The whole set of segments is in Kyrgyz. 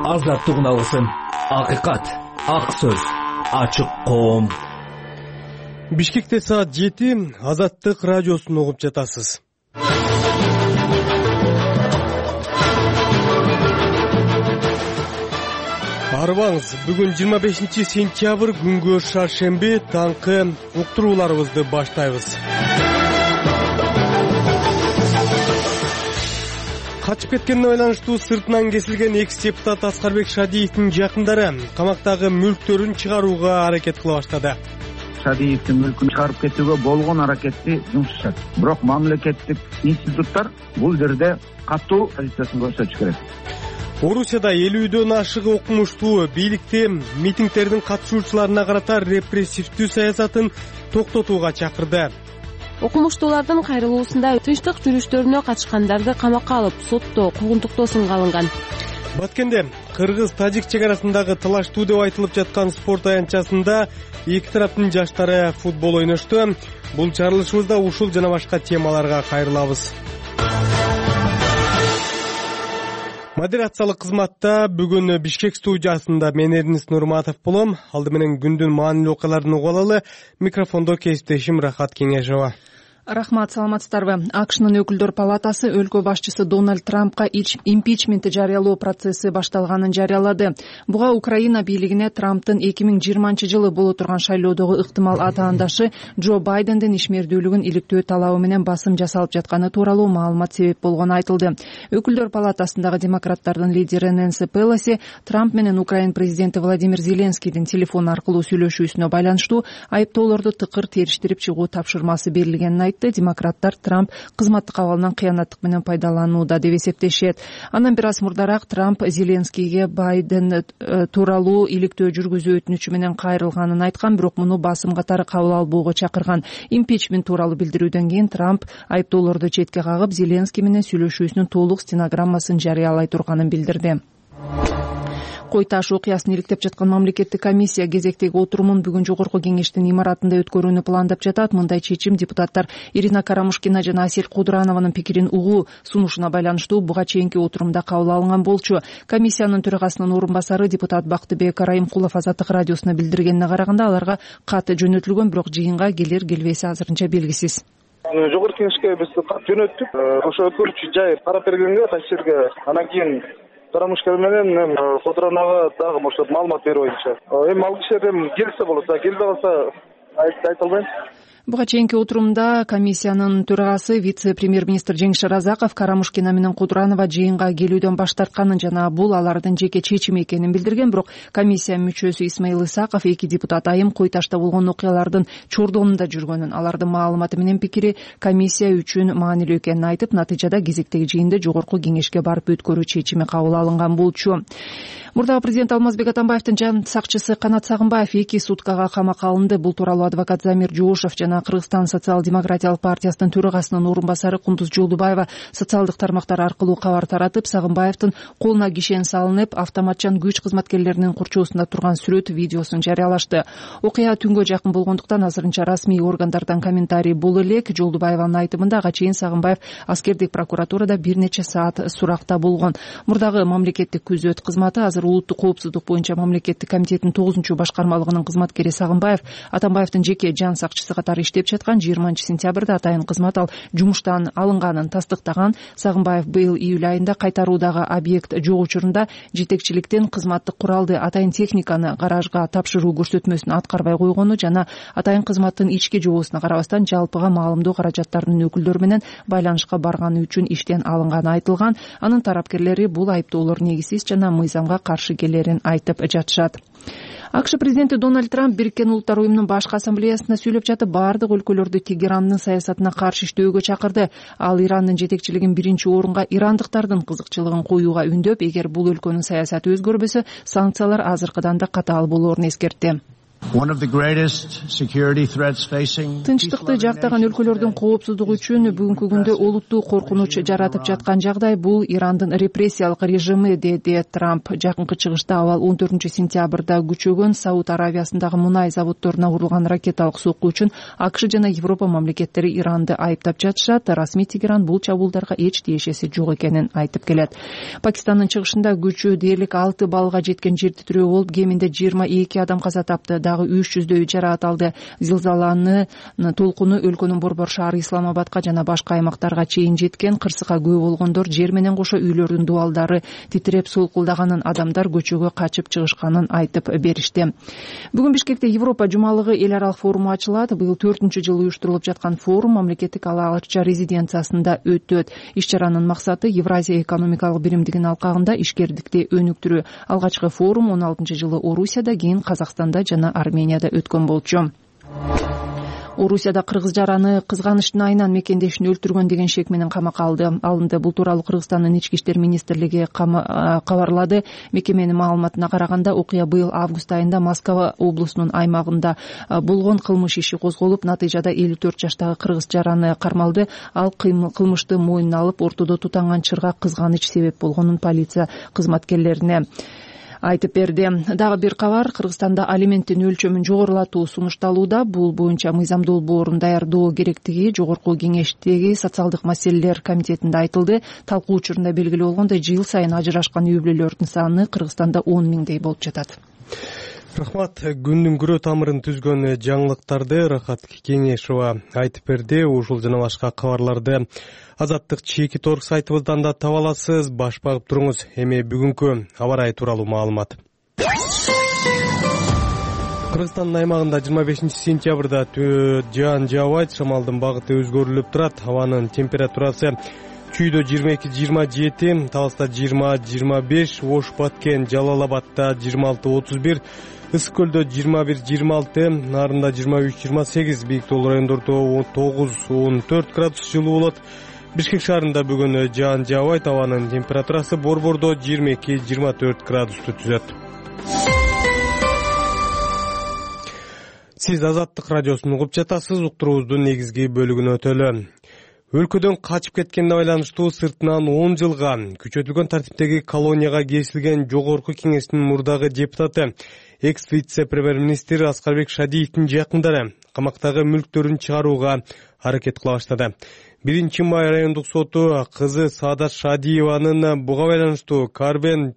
азаттык үналысын. Акыйкат, ак сөз, ачык коом. Бишкекте саат 7 Азаттык радиосун угуп жатасыз. Арбаңыз, бүгүн 25 сентябрь күнгө шаршемби таңкы уктурууларыбызды баштайбыз. Качып кеткенине байланыштуу сыртынан кесилген экс-депутат Аскарбек Шадиевдин жакындары камактагы мүлктөрүн чыгарууга аракет кыла баштады. Шадиевдин мүлкүн чыгарып кетүүгө болгон аракетти жумшашат. Бирок мамлекеттик институттар бул жерде катуу позициясын көрсөтүш керек. Орусияда 50дөн ашык окумуштуу бийликти митингдердин катышуучуларына карата репрессивдүү саясатын токтотууга чакырды. Окумуштуулардын кайрылуусунда тынчтык жүрүштөрүнө катышкандарды камакка алып, соттоо, куугунтуктоо сынга алынган. Баткенде кыргыз-тажик чек арасындагы талаштуу деп айтылып жаткан спорт аянтчасында эки тараптын жаштары футбол ойношту. Бул чыгарылышыбызда ушул жана башка темаларга кайрылабыз. Модерациялык кызматта бүгүн Бишкек студиясында мен Эрнис Нурматов болом. Алды менен күндүн маанилүү окуяларын угуп алалы. Микрофондо кесиптешим Рахат Кеңешова. Рахмат, саламатсыздарбы. АКШнын өкүлдөр палатасы өлкө башчысы Дональд Трампка импичмент жарыялоо процесси башталганын жарыялады. Буга Украина бийлигине Трамптын 2020 боло турган шайлоодогу ыктымал атаандашы Джо Байдендин ишмердүүлүгүн иликтөө талабы менен басым жасалып жатканы тууралуу маалымат себеп болгону айтылды. Өкүлдөр палатасындагы демократтардын лидери Нэнси Пелоси Трамп менен Украина президенти Владимир Зеленскийдин телефон аркылуу сүйлөшүүсүнө байланыштуу айыптоолорду тыкыр териштирип чыгуу тапшырмасы берилгенин айтты. Демократтар Трамп кызматтык абалынан кыянаттык менен пайдаланууда деп эсептешет. Андан бир аз мурдараак Трамп Зеленскийге Байден тууралуу иликтөө жүргүзүү өтүнүчү менен кайрылганын айткан, бирок муну басым катары кабыл албоого чакырган. Импичмент тууралуу билдирүүдөн кийин Трамп айыптоолорду четке кагып, Зеленский менен сүйлөшүүсүнүн толук стенограммасын жарыялай турганын билдирди. Кой таш окуясын иликтеп жаткан мамлекеттик комиссия кезектеги отурумун бүгүн жогорку кеңештин имаратында өткөрүүнү пландап жатат. Мындай чечим депутаттар Ирина Карамушкина жана Асель Кудранованын пикирин угуу сунушуна байланыштуу буга чейинки отурумда кабыл алынган болчу. Комиссиянын төрагасынын орун басары депутат Бактыбек Райымкулов Азаттык радиосуна билдиргенине караганда аларга кат жөнөтүлгөн, бирок жыйынга келер келбеси азырынча белгисиз. Жогорку кеңешке биз кат жөнөттүк. Ошо өткөрүүчү жай карап бергенге кайсы жерге анан кийин Карамушка менен Кудранова дагы ошо маалымат берүү боюнча. Эми ал кишилер келсе болот, келбей калса айта албайм. Буга чейинки отурумда комиссиянын төрагасы вице-премьер-министр Жеңиш Разаков Карамушкина менен Кудранова жыйынга келүүдөн баш тартканын жана бул алардын жеке чечими экенин билдирген, бирок комиссия мүчөсү Исмаил Исаков эки депутат айым Кой ташта болгон окуялардын чордонунда жүргөнүн, алардын маалыматы менен пикири комиссия үчүн маанилүү экенин айтып, натыйжада кезектеги жыйынды жогорку кеңешке барып өткөрүү чечими кабыл алынган болчу. Мурдагы президент Алмазбек Атамбаевдин жан сакчысы Канат Сагынбаев 2 суткага камакка алынды. Бул тууралуу адвокат Замир Жоошев жана Кыргызстан социал-демократиялык партиясынын төрагасынын орун басары Кундуз Жолдубаева социалдык тармактар аркылуу кабар таратып, Сагынбаевдин колуна кишен салынып, автоматчан күч кызматкерлеринин курчоосунда турган сүрөт видеосун жарыялашты. Окуя түнгө жакын болгондуктан азырынча расмий органдардан комментарий боло элек. Жолдубаеванын айтымында ага чейин Сагынбаев аскердик прокуратурада бир нече саат суракта болгон. Мурдагы мамлекеттик күзөт кызматы азыр улуттук коопсуздук боюнча мамлекеттик комитеттин 9-башкармалыгынын кызматкери Сагынбаев Атамбаевдин жеке жан сакчысы катары иштеп жаткан 20 сентябрда атайын кызмат ал жумуштан алынганын тастыктаган. Сагынбаев быйыл июль айында кайтаруудагы объект жок учурунда жетекчиликтен кызматтык куралды атайын техниканы гаражга тапшыруу көрсөтмөсүн аткарбай койгону жана атайын кызматтын ички жобосуна карабастан жалпыга маалымдоо каражаттарынын өкүлдөрү менен байланышка барганы үчүн иштен алынганы айтылган. Анын тарапкерлери бул айыптоолор негизсиз жана мыйзамга каршы келерин айтып жатышат. АКШ президенти Дональд Трамп Бириккен Улуттар уюмунун башкы ассамблеясында сүйлөп жатып, бардык өлкөлөрдү Тегерандын саясатына каршы иштөөгө чакырды. Ал Ирандын жетекчилигин биринчи орунга ирандыктардын кызыкчылыгын коюуга үндөп, эгер бул өлкөнүн саясаты өзгөрбөсө, санкциялар азыркыдан да катаал болоорун эскертти. Тынчтыкты жактаган өлкөлөрдүн коопсуздугу үчүн бүгүнкү күндө олуттуу коркунуч жаратып жаткан жагдай бул Ирандын репрессиялык режими, деди Трамп. Жакынкы чыгышта абал 14-сентябрда күчөгөн Сауд Аравиясындагы мунай заводдоруна урулган ракеталык сокку үчүн АКШ жана Европа мамлекеттери Иранды айыптап жатышат. Расмий Тегеран бул чабуулдарга эч тиешеси жок экенин айтып келет. Пакистандын чыгышында күчү дээрлик 6 баллга жеткен жер титирөө болуп, кеминде 22 адам каза тапты. 300дөй жараат алды. Зилзаланын толкуну өлкөнүн борбор шаары Исламабадка жана башка аймактарга чейин жеткен. Кырсыкка күбө болгондор жер менен кошо үйлөрдүн дубалдары титиреп солкулдаганын, адамдар көчөгө качып чыгышканын айтып беришти. Бүгүн Бишкекте Европа жумалыгы эл аралык форуму ачылат. Быйыл 4-жылы уюштурулуп жаткан форум мамлекеттик ала-арча резиденциясында өтөт. Иш-чаранын максаты Евразия экономикалык биримдигинин алкагында ишкердикти өнүктүрүү. Алгачкы форум 16-жылы Орусияда, кийин Казакстанда жана Арменияда өткөн болчу. Орусияда кыргыз жараны кызганычтын айынан мекендешин өлтүргөн деген шек менен камакка алынды. Бул тууралуу Кыргызстандын ички иштер министрлиги кабарлады. Мекеменин маалыматына караганда, окуя быйыл август айында Москва облусунун аймагында болгон кылмыш иши козголуп, натыйжада 54 жаштагы кыргыз жараны кармалды. Ал кылмышты мойнуна алып, ортодо тутанган чырга кызганыч себеп болгонун полиция кызматкерлерине айтып берди. Дагы бир кабар, Кыргызстанда алименттин өлчөмүн жогорулатуу сунушталууда. Бул боюнча мыйзам долбоорун даярдоо керектиги Жогорку Кеңештеги социалдык маселелер комитетинде айтылды. Талкуу учурунда белгилүү болгондой, жыл сайын ажырашкан үй бүлөлөрдүн саны Кыргызстанда 10 миңдей болуп жатат. Рахмат. Күндүн күрөө тамырын түзгөн жаңылыктарды Рахат Кеңешова айтып берди. Ушул жана башка кабарларды Азаттык чеки торг сайтыбыздан да таба аласыз. Баш багып туруңуз. Эми бүгүнкү аба ырайы тууралуу маалымат. Кыргызстандын аймагында 25-сентябрда жаан жаабайт, шамалдын багыты өзгөрүлүп турат. Абанын температурасы Чүйдө 22-27, Таласта 20-25, Ош, Баткен, Жалал-Абадта 26-31, Ысык көлдө 21-26, Нарында 23-28, Бийик Тоол райондордо 9-14 градус жылуу болот. Бишкек шаарында бүгүн жаан жаабайт, абанын температурасы Борбордо 22-24 градусту түзөт. Сиз Азаттык радиосун угуп жатасыз. Уктуруубуздун негизги бөлүгүнө өтөлү. Өлкөдөн качып кеткенге байланыштуу сыртынан 10 жылга күчөтүлгөн тартиптеги колонияга кесилген Жогорку Кеңештин мурдагы депутаты, экс-вице-премьер-министр Аскарбек Шадиевдин жакындары камактагы мүлктөрүн чыгарууга аракет кыла баштады. 1-май райондук соту кызы Саадат Шадиеванын буга байланыштуу Карбен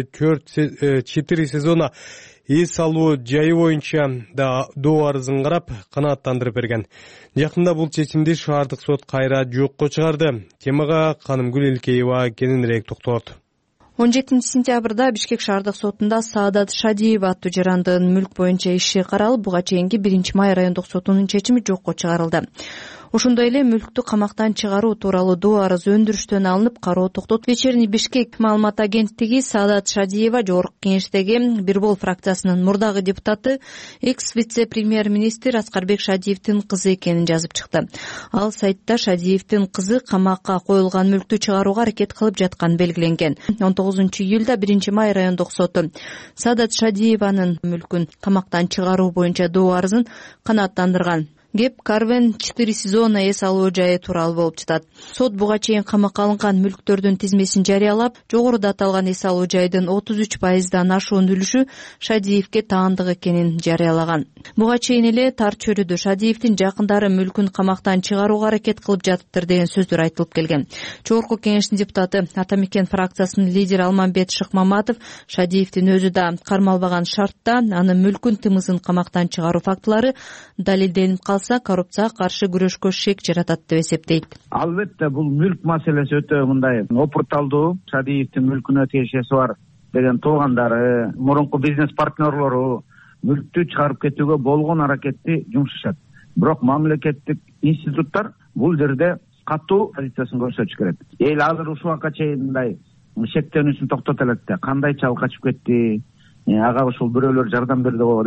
4 сезона эс алуу жайы боюнча да доо арызын карап канааттандырып берген. Жакында бул чечимди шаардык сот кайра жокко чыгарды. Темага Канымгүл Элкеева кененирээк токтолот. 17-сентябрда Бишкек шаардык сотунда Саадат Шадиева аттуу жарандын мүлк боюнча иши каралып, буга чейинки 1-май райондук сотунун чечими жокко чыгарылды. Ошондой эле мүлктү камактан чыгаруу тууралуу доо арыз өндүрүштөн алынып, кароо токтотулду. Вечерний Бишкек маалымат агенттиги Саадат Шадиева Жогорку Кеңештеги Бирбол фракциясынын мурдагы депутаты, экс-вице-премьер-министр Аскарбек Шадиевдин кызы экенин жазып чыкты. Ал сайтта Шадиевдин кызы камакка коюлган мүлктү чыгарууга аракет кылып жатканы белгиленген. 19-июлда 1-май райондук соту Саадат Шадиеванын мүлкүн камактан чыгаруу боюнча доо арызын канааттандырган. Кеп Карвен 4 сезона эс алуу жайы тууралуу болуп жатат. Сот буга чейин камакка алынган мүлктөрдүн тизмесин жарыялап, жогоруда аталган эс алуу жайдын 33%дан ашуун үлүшү Шадиевге таандык экенин жарыялаган. Буга чейин эле тар чөйрөдө Шадиевдин жакындары мүлкүн камактан чыгарууга аракет кылып жатыптыр деген сөздөр айтылып келген. Жогорку Кеңештин депутаты, Ата Мекен фракциясынын лидери Алмамбет Шыкмаматов Шадиевдин өзү да кармалбаган шартта анын мүлкүн тымызын камактан чыгаруу фактылары далилденип калса, коррупцияга каршы күрөшкө шек жаратат деп эсептейт. Албетте бул мүлк маселеси өтө мындай опурталдуу. Шадиевдин мүлкүнө тиешеси бар деген туугандары, мурунку бизнес партнерлору мүлктү чыгарып кетүүгө болгон аракетти жумшашат. Бирок мамлекеттик институттар бул жерде катуу позициясын көрсөтүш керек. Эл азыр ушул убакка чейин мындай шектенүүсүн токтото элек да, кандайча ал качып кетти, ага ушул бирөөлөр жардам берди го депчи.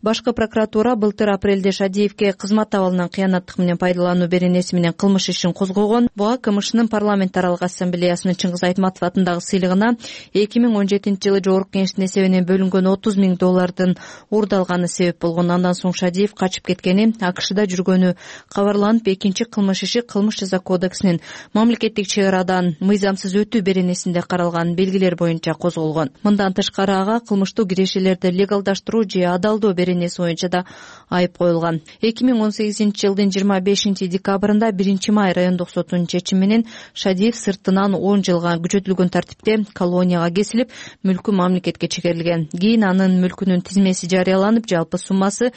Башкы прокуратура былтыр апрелде Шадиевке кызмат абалынан кыянаттык менен пайдалануу беренеси менен кылмыш ишин козгогон. Буга КМШнын парламент аралык ассамблеясынын Чыңгыз Айтматов атындагы сыйлыгына 2017-жылы Жогорку Кеңештин эсебинен бөлүнгөн $30,000 уурдалганы себеп болгон. Андан соң Шадиев качып кеткени, АКШда жүргөнү кабарланып, экинчи кылмыш иши Кылмыш жаза кодексинин мамлекеттик чек арадан мыйзамсыз өтүү беренесинде каралган белгилер боюнча козголгон. Мындан тышкары ага кылмыштуу кирешелерди легалдаштыруу же адалдоо беренеси боюнча да айып коюлган. 2018-жылдын 25 декабрында 1-май райондук сотунун чечими менен Шадиев сыртынан 10 жылга күчөтүлгөн тартипте колонияга кесилип, мүлкү мамлекетке чегерилген. Кийин анын мүлкүнүн тизмеси жарыяланып, жалпы суммасы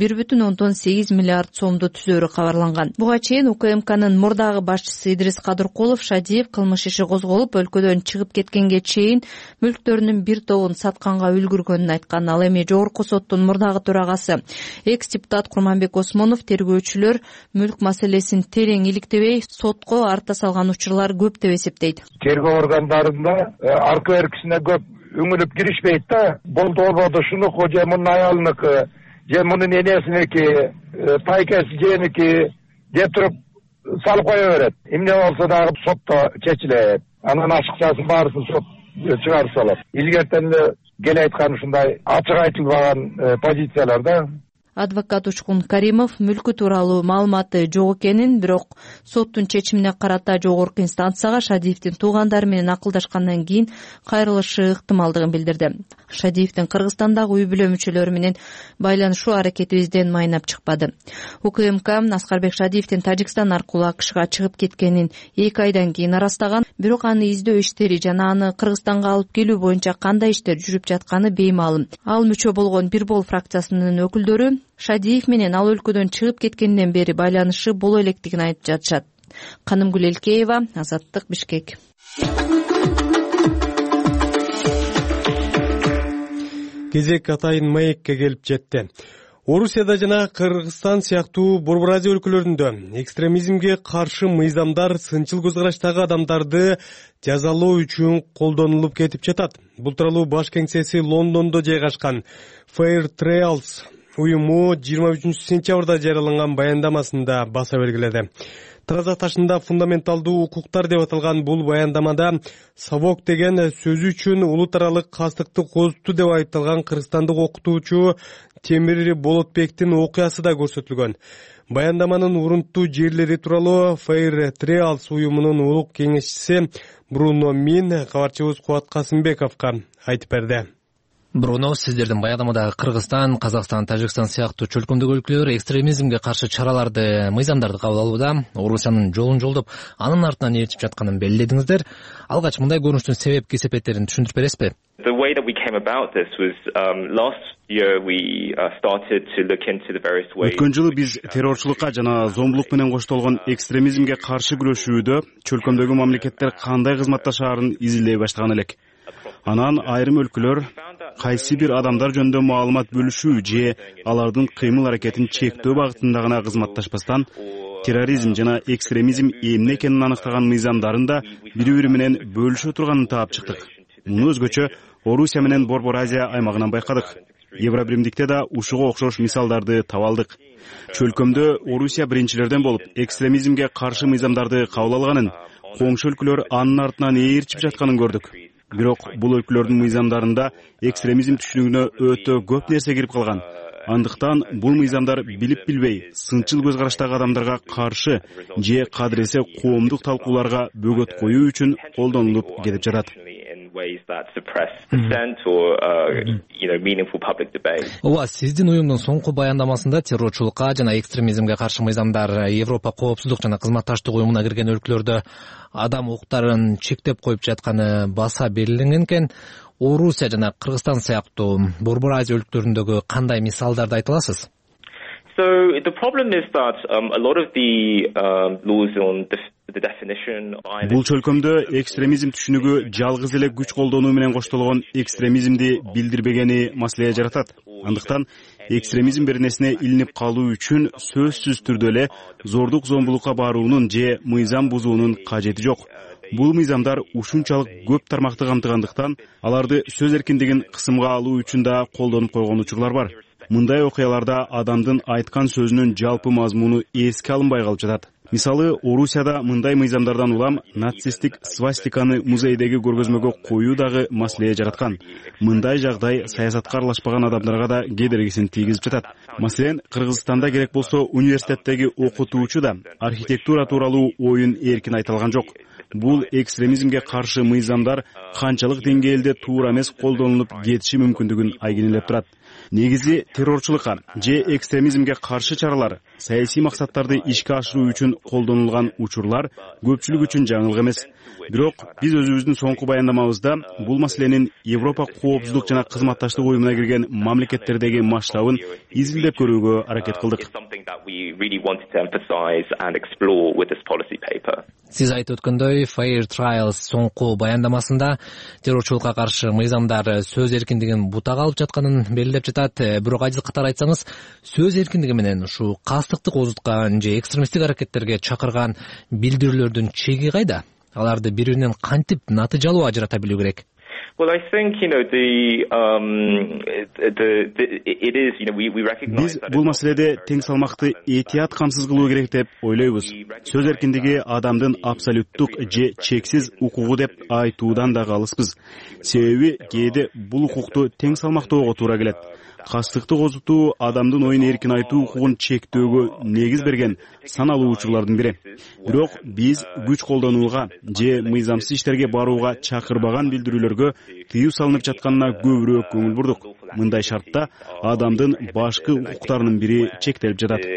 1,8 миллиард сомду түзөөрү кабарланган. Буга чейин УКМКнын мурдагы башчысы Идрис Кадыркулов Шадиев кылмыш иши козголуп, өлкөдөн чыгып кеткенге чейин мүлктөрүнүн бир тобун сатканга үлгүргөнүн айткан. Ал эми Жогорку соттун мурдагы төрагасы экс-депутат Курманбек Осмонов тергөөчүлөр мүлк маселесин терең иликтебей, сотко арта салган учурлар көп деп эсептейт. Тергөө органдарында арка эркисине көп үңүлүп киришпейт да. Болду шунуку же мунун аялыныкы, же мунун энесиники, тайкеси женики деп туруп салып кое берет. Эмне болсо дагы сотто чечилет. Анан ашыкчасын баарысын сот чыгарып салат. Илгертен эле кел айткан ушундай ачык айтылбаган позицияларда. Адвокат Учкун Каримов мүлкү тууралуу маалыматы жок экенин, бирок соттун чечимине карата жогорку инстанцияга Шадиевдин туугандары менен акылдашкандан кийин кайрылышы ыктымалдыгын билдирди. Шадиевдин Кыргызстандагы үй бүлө мүчөлөрү менен байланышуу аракетибизден майнап чыкпады. УКМК Аскарбек Шадиевдин Тажикстан аркылуу АКШга чыгып кеткенин 2 айдан кийин арастаган, бирок аны издөө иштери жана аны Кыргызстанга алып келүү боюнча кандай иштер жүрүп жатканы беймаалым. Ал мүчө болгон Бир Бол фракциясынын өкүлдөрү Шадиев менен ал өлкөдөн чыгып кеткенден бери байланышы боло электигин айтып жатышат. Канымгүл Элкеева, Азаттык, Бишкек. Кезек атайын маекке келип жетти. Орусияда жана Кыргызстан сыяктуу Борбор Азия өлкөлөрүндө экстремизмге каршы мыйзамдар сынчыл көз караштагы адамдарды жазалоо үчүн колдонулуп кетип жатат. Бул тууралуу баш кеңсеси Лондондо жайгашкан Fair Trials уюму 23-сентябрда жарыяланган баяндамасында баса белгиледи. Тараза ташында фундаменталдуу укуктар деп аталган бул баяндамада Сабок деген сөзү үчүн улут аралык кастыкты козутту деп айыпталган кыргызстандык окутуучу Темир Болотбектин окуясы да көрсөтүлгөн. Баяндаманын урунттуу жерлери тууралуу Fair Trials уюмунун улук кеңешчиси Бруно Мин кабарчыбыз Кубат Касымбековго айтып берди. Бруно, сиздердин баяндамадагы Кыргызстан, Казакстан, Тажикстан сыяктуу чөлкөмдөгү өлкөлөр экстремизмге каршы чараларды, мыйзамдарды кабыл алууда, Орусиянын жолун жолдоп, анын артынан ээрчип жатканын белгиледиңиздер. Алгач мындай көрүнүштүн себеп кесепеттерин түшүндүрүп бересизби? The way that we came about this was last year we started to look into the various ways. Өткөн жылы биз террорчулукка жана зомбулук менен коштолгон экстремизмге каршы күрөшүүдө чөлкөмдөгү мамлекеттер кандай кызматташаарын изилдей баштаган элек. Анан айрым өлкөлөр кайсы бир адамдар жөнүндө маалымат бөлүшүү же алардын кыймыл аракетин чектөө багытында гана кызматташпастан терроризм жана экстремизм эмне экенин аныктаган мыйзамдарын да бири-бири менен бөлүшө турганын таап чыктык. Муну өзгөчө Орусия менен Борбор Азия аймагынан байкадык. Евробиримдикте да ушуга окшош мисалдарды таба алдык. Чөлкөмдө Орусия биринчилерден болуп экстремизмге каршы мыйзамдарды кабыл алганын, коңшу өлкөлөр анын артынан ээрчип жатканын көрдүк. Бирок бул өлкөлөрдүн мыйзамдарында экстремизм түшүнүгүнө өтө көп нерсе кирип калган. Андыктан бул мыйзамдар билип билбей, сынчыл көз караштагы адамдарга каршы же кадыресе коомдук талкууларга бөгөт коюу үчүн колдонулуп кетип жатат. Ооба, сиздин уюмдун соңку баяндамасында террорчулукка жана экстремизмге каршы мыйзамдар Европа коопсуздук жана кызматташтык уюмуна кирген өлкөлөрдө адам укуктарын чектеп коюп жатканы баса белгиленген экен. Орусия жана Кыргызстан сыяктуу Борбор Азия өлкөлөрүндөгү кандай мисалдарды айта аласыз? So the problem is that a lot of the laws on the definition. Бул чөлкөмдө экстремизм түшүнүгү жалгыз эле күч колдонуу менен коштолгон экстремизмди билдирбегени маселе жаратат. Андыктан экстремизм беренесине илинип калуу үчүн сөзсүз түрдө эле зордук зомбулукка баруунун же мыйзам бузуунун кажети жок. Бул мыйзамдар ушунчалык көп тармакты камтыгандыктан аларды сөз эркиндигин кысымга алуу үчүн да колдонуп койгон учурлар бар. Мындай окуяларда адамдын айткан сөзүнүн жалпы мазмуну эске алынбай калып жатат. Мисалы, Орусияда мындай мыйзамдардан улам нацисттик свастиканы музейдеги көргөзмөгө коюу дагы маселе жараткан. Мындай жагдай саясатка аралашпаган адамдарга да кедергисин тийгизип жатат. Маселен, Кыргызстанда керек болсо университеттеги окутуучу да архитектура тууралуу оюн эркин айта алган жок. Бул экстремизмге каршы мыйзамдар канчалык деңгээлде туура эмес колдонулуп кетиши мүмкүндүгүн айгинелеп турат. Негизи террорчулукка же экстремизмге каршы чаралар саясий максаттарды ишке ашыруу үчүн колдонулган учурлар көпчүлүк үчүн жаңылык эмес. Бирок биз өзүбүздүн соңку баяндамабызда бул маселенин Европа коопсуздук жана кызматташтык уюмуна кирген мамлекеттердеги масштабын изилдеп көрүүгө аракет кылдык. Сиз айтып өткөндөй, Fair Trials соңку баяндамасында террорчулукка каршы мыйзамдар сөз эркиндигин бутага алып жатканын белгилеп жатат. Бирок ажил катары айтсаңыз, сөз эркиндиги менен ушу кастыкты козуткан же экстремисттик аракеттерге чакырган билдирүүлөрдүн чеги кайда? Аларды бири-биринен кантип натыйжалуу ажырата билүү керек? Well, I think, Биз бул маселеде тең салмакты этият камсыз кылуу керек деп ойлойбуз. Сөз эркиндиги адамдын абсолюттук же чексиз укугу деп айтуудан да калыспыз. Себеби кээде бул укукту тең салмактоого туура келет. Кастыкты козутуу адамдын оюн эркин айтуу укугун чектөөгө негиз берген саналуу учурлардын бири. Бирок биз күч колдонууга же мыйзамсыз иштерге барууга чакырбаган билдирүүлөргө тыюу салынып жатканына көбүрөөк көңүл бурдук. Мындай шартта адамдын башкы укуктарынын бири чектелип жатат.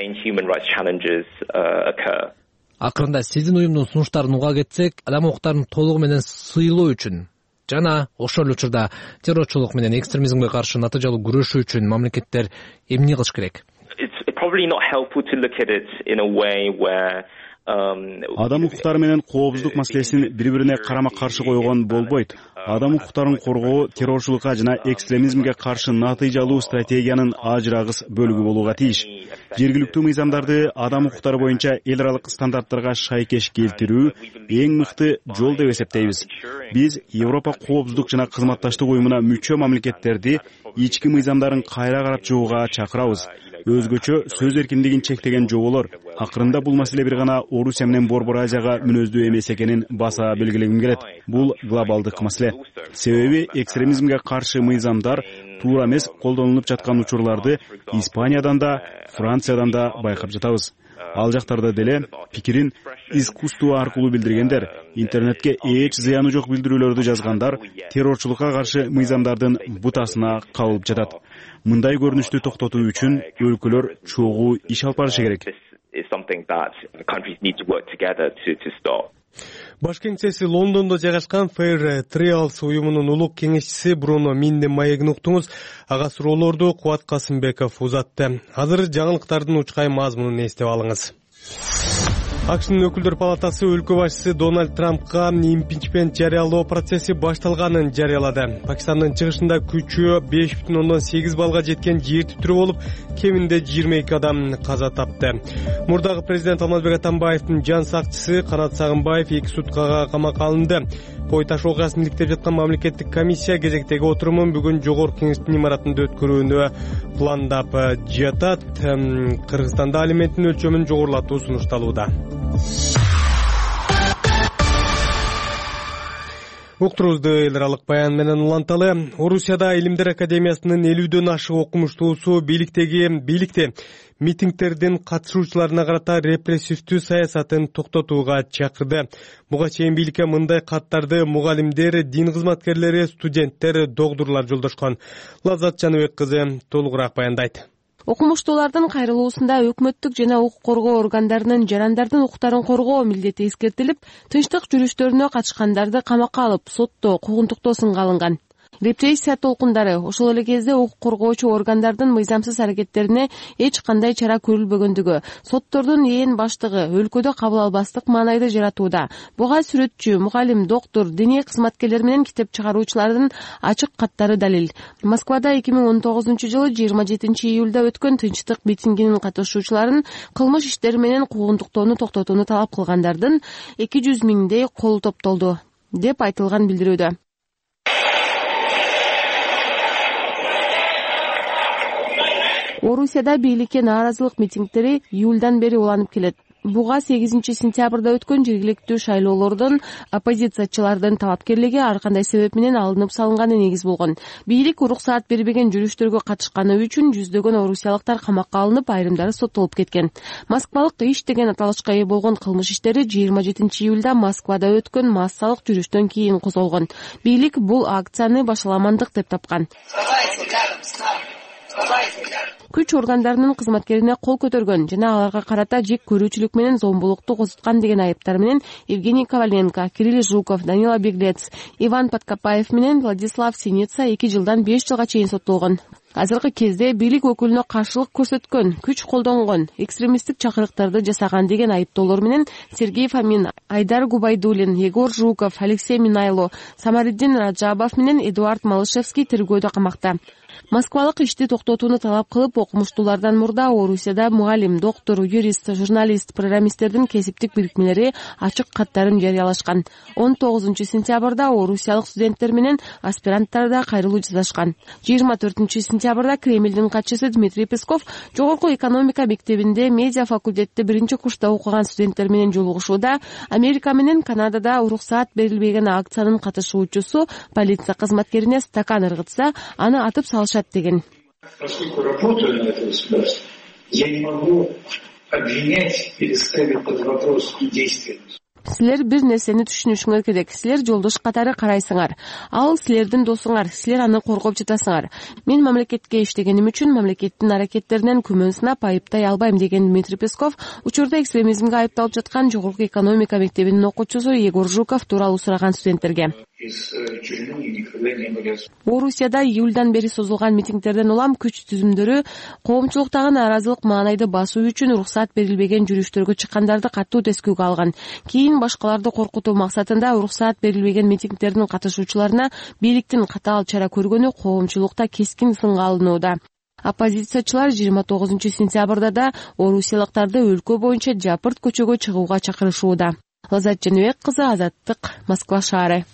Акырында сиздин уюмдун сунуштарын уга кетсек, адам укуктарын толугу менен сыйлоо үчүн жана ошол учурда террорчулук менен экстремизмге каршы натыйжалуу күрөшүү үчүн мамлекеттер эмне кылыш керек? Адам укуктары менен коопсуздук маселесин бири-бирине карама-каршы койгон болбойт. Адам укуктарын коргоо террорчулукка жана экстремизмге каршы натыйжалуу стратегиянын ажырагыс бөлүгү болууга тийиш. Жергиликтүү мыйзамдарды адам укуктары боюнча эл аралык стандарттарга шайкеш келтирүү эң мыкты жол деп эсептейбиз. Биз Европа коопсуздук жана кызматташтык уюмуна мүчө мамлекеттерди ички мыйзамдарын кайра карап чыгууга чакырабыз. Өзгөчө сөз эркиндигин чектеген жоболор акырында бул маселе бир гана Орусия менен Борбор Азияга мүнөздүү эмес экенин баса белгилегим келет. Бул глобалдык маселе. Себеби экстремизмге каршы мыйзамдар туура эмес колдонулуп жаткан учурларды Испаниядан да, Франциядан да байкап жатабыз. Ал жактарда деле пикирин искусство аркылуу билдиргендер, интернетке эч зыяны жок билдирүүлөрдү жазгандар террорчулукка каршы мыйзамдардын бутасына кабылып жатат. Мындай көрүнүштү токтотуу үчүн өлкөлөр чогуу иш алып барышы керек. Баш кеңсеси Лондондо жайгашкан Fair Trials уюмунун улук кеңешчиси Бруно Миндин маегин уктуңуз. Ага суроолорду Кубат Касымбеков узатты. Азыр жаңылыктардын учкай мазмунун эстеп алыңыз. АКШнын өкүлдөр палатасы өлкө башчысы Дональд Трампка импичмент жарыялоо процесси башталганын жарыялады. Пакистандын чыгышында күчү 5,8 балга жеткен жер титирөө болуп, кеминде 22 адам каза тапты. Мурдагы президент Алмазбек Атамбаевдин жан сакчысы Канат Сагынбаев 2 суткага камакка алынды. Кой таш окуясын иликтеп жаткан мамлекеттик комиссия кезектеги отурумун бүгүн жогорку кеңештин имаратында өткөрүүнү пландап жатат. Кыргызстанда алименттин өлчөмүн жогорулатуу сунушталууда. Уктурубузду эл аралык баян менен уланталы. Орусияда Илимдер академиясынын 50дөн ашык окумуштуусу бийликте митингдердин катышуучуларына карата репрессивдүү саясатын токтотууга чакырды. Буга чейин бийликке мындай каттарды мугалимдер, дин кызматкерлери, студенттер, догдурлар жолдошкон. Лаззат Жаныбек кызы толугураак баяндайт. Окумуштуулардын кайрылуусунда өкмөттүк жана укук коргоо органдарынын жарандардын укуктарын коргоо милдети эскертилип, тынчтык жүрүштөрүнө катышкандарды камакка алып, сотто куугунтуктоо сынга алынган. Репрессия толкундары ошол эле кезде укук коргоочу органдардын мыйзамсыз аракеттерине эч кандай чара көрүлбөгөндүгү, соттордун ээн баштыгы өлкөдө кабыл албастык маанайды жаратууда. Буга сүрөтчү, мугалим, доктор, диний кызматкерлер менен китеп чыгаруучулардын ачык каттары далил. Москвада 2019-жылы 27-июлда өткөн тынчтык митингинин катышуучуларын кылмыш иштери менен куугунтуктоону токтотууну талап кылгандардын 200 миңдей колу топтолду деп айтылган билдирүүдө. Орусияда бийликке нааразылык митингдери июлдан бери уланып келет. Буга 8-сентябрда өткөн жергиликтүү шайлоолордон оппозициячылардын талапкерлиги ар кандай себеп менен алынып салынганы негиз болгон. Бийлик уруксаат бербеген жүрүштөргө катышканы үчүн жүздөгөн орусиялыктар камакка алынып, айрымдары соттолуп кеткен. Москвалык иш деген аталышка ээ болгон кылмыш иштери 27-июлда Москвада өткөн массалык жүрүштөн кийин козголгон. Бийлик бул акцияны башаламандык деп тапкан. Күч органдарынын кызматкерине кол көтөргөн жана аларга карата жек көрүүчүлүк менен зомбулукту козуткан деген айыптар менен Евгений Коваленко, Кирилл Жуков, Данила Беглец, Иван Подкопаев менен Владислав Синица 2 жылдан 5 жылга чейин соттолгон. Азыркы кезде бийлик өкүлүнө каршылык көрсөткөн, күч колдонгон, экстремисттик чакырыктарды жасаган деген айыптоолор менен Сергей Фомин, Айдар Губайдулин, Егор Жуков, Алексей Минайло, Самариддин Раджабов менен Эдуард Малышевский тергөөдө камакта. Москвалык ишти токтотууну талап кылып, окумуштуулардан мурда Орусияда мугалим, доктор, юрист, журналист, программисттердин кесиптик бирикмелери ачык каттарын жарыялашкан. 19-сентябрда орусиялык студенттер менен аспиранттар да кайрылуу жасашкан. 24-сентябрда Кремлдин катчысы Дмитрий Песков жогорку экономика мектебинде медиа факультетте 1-курста окуган студенттер менен жолугушууда Америка менен Канадада уруксаат берилбеген акциянын катышуучусу полиция кызматкерине стакан ыргытса, аны атып салышат деген. Поскольку работаю на это государство, я не могу обвинять или ставить под вопрос действия. Силер бир нерсени түшүнүшүңөр керек. Силер жолдош катары карайсыңар. Ал силердин досуңар, силер аны коргоп жатасыңар. Мен мамлекетке иштегеним үчүн мамлекеттин аракеттеринен күмөн сынап айыптай албайм деген Дмитрий Песков учурда экстремизмге айыпталып жаткан жогорку экономика мектебинин окуучусу Егор Жуков тууралуу сураган студенттерге. Орусияда июлдан бери созулган митингдерден улам күч түзүмдөрү коомчулуктагы нааразылык маанайды басуу үчүн уруксаат берилбеген жүрүштөргө чыккандарды катуу тескүүгө алган. Кийин башкаларды коркутуу максатында уруксаат берилбеген митингдердин катышуучуларына бийликтин катаал чара көргөнү коомчулукта кескин сынга алынууда. Оппозициячылар 29-сентябрда да орусиялыктарды өлкө боюнча жапырт көчөгө чыгууга чакырышууда. Лазат Женебек кызы, Азаттык, Москва шаары.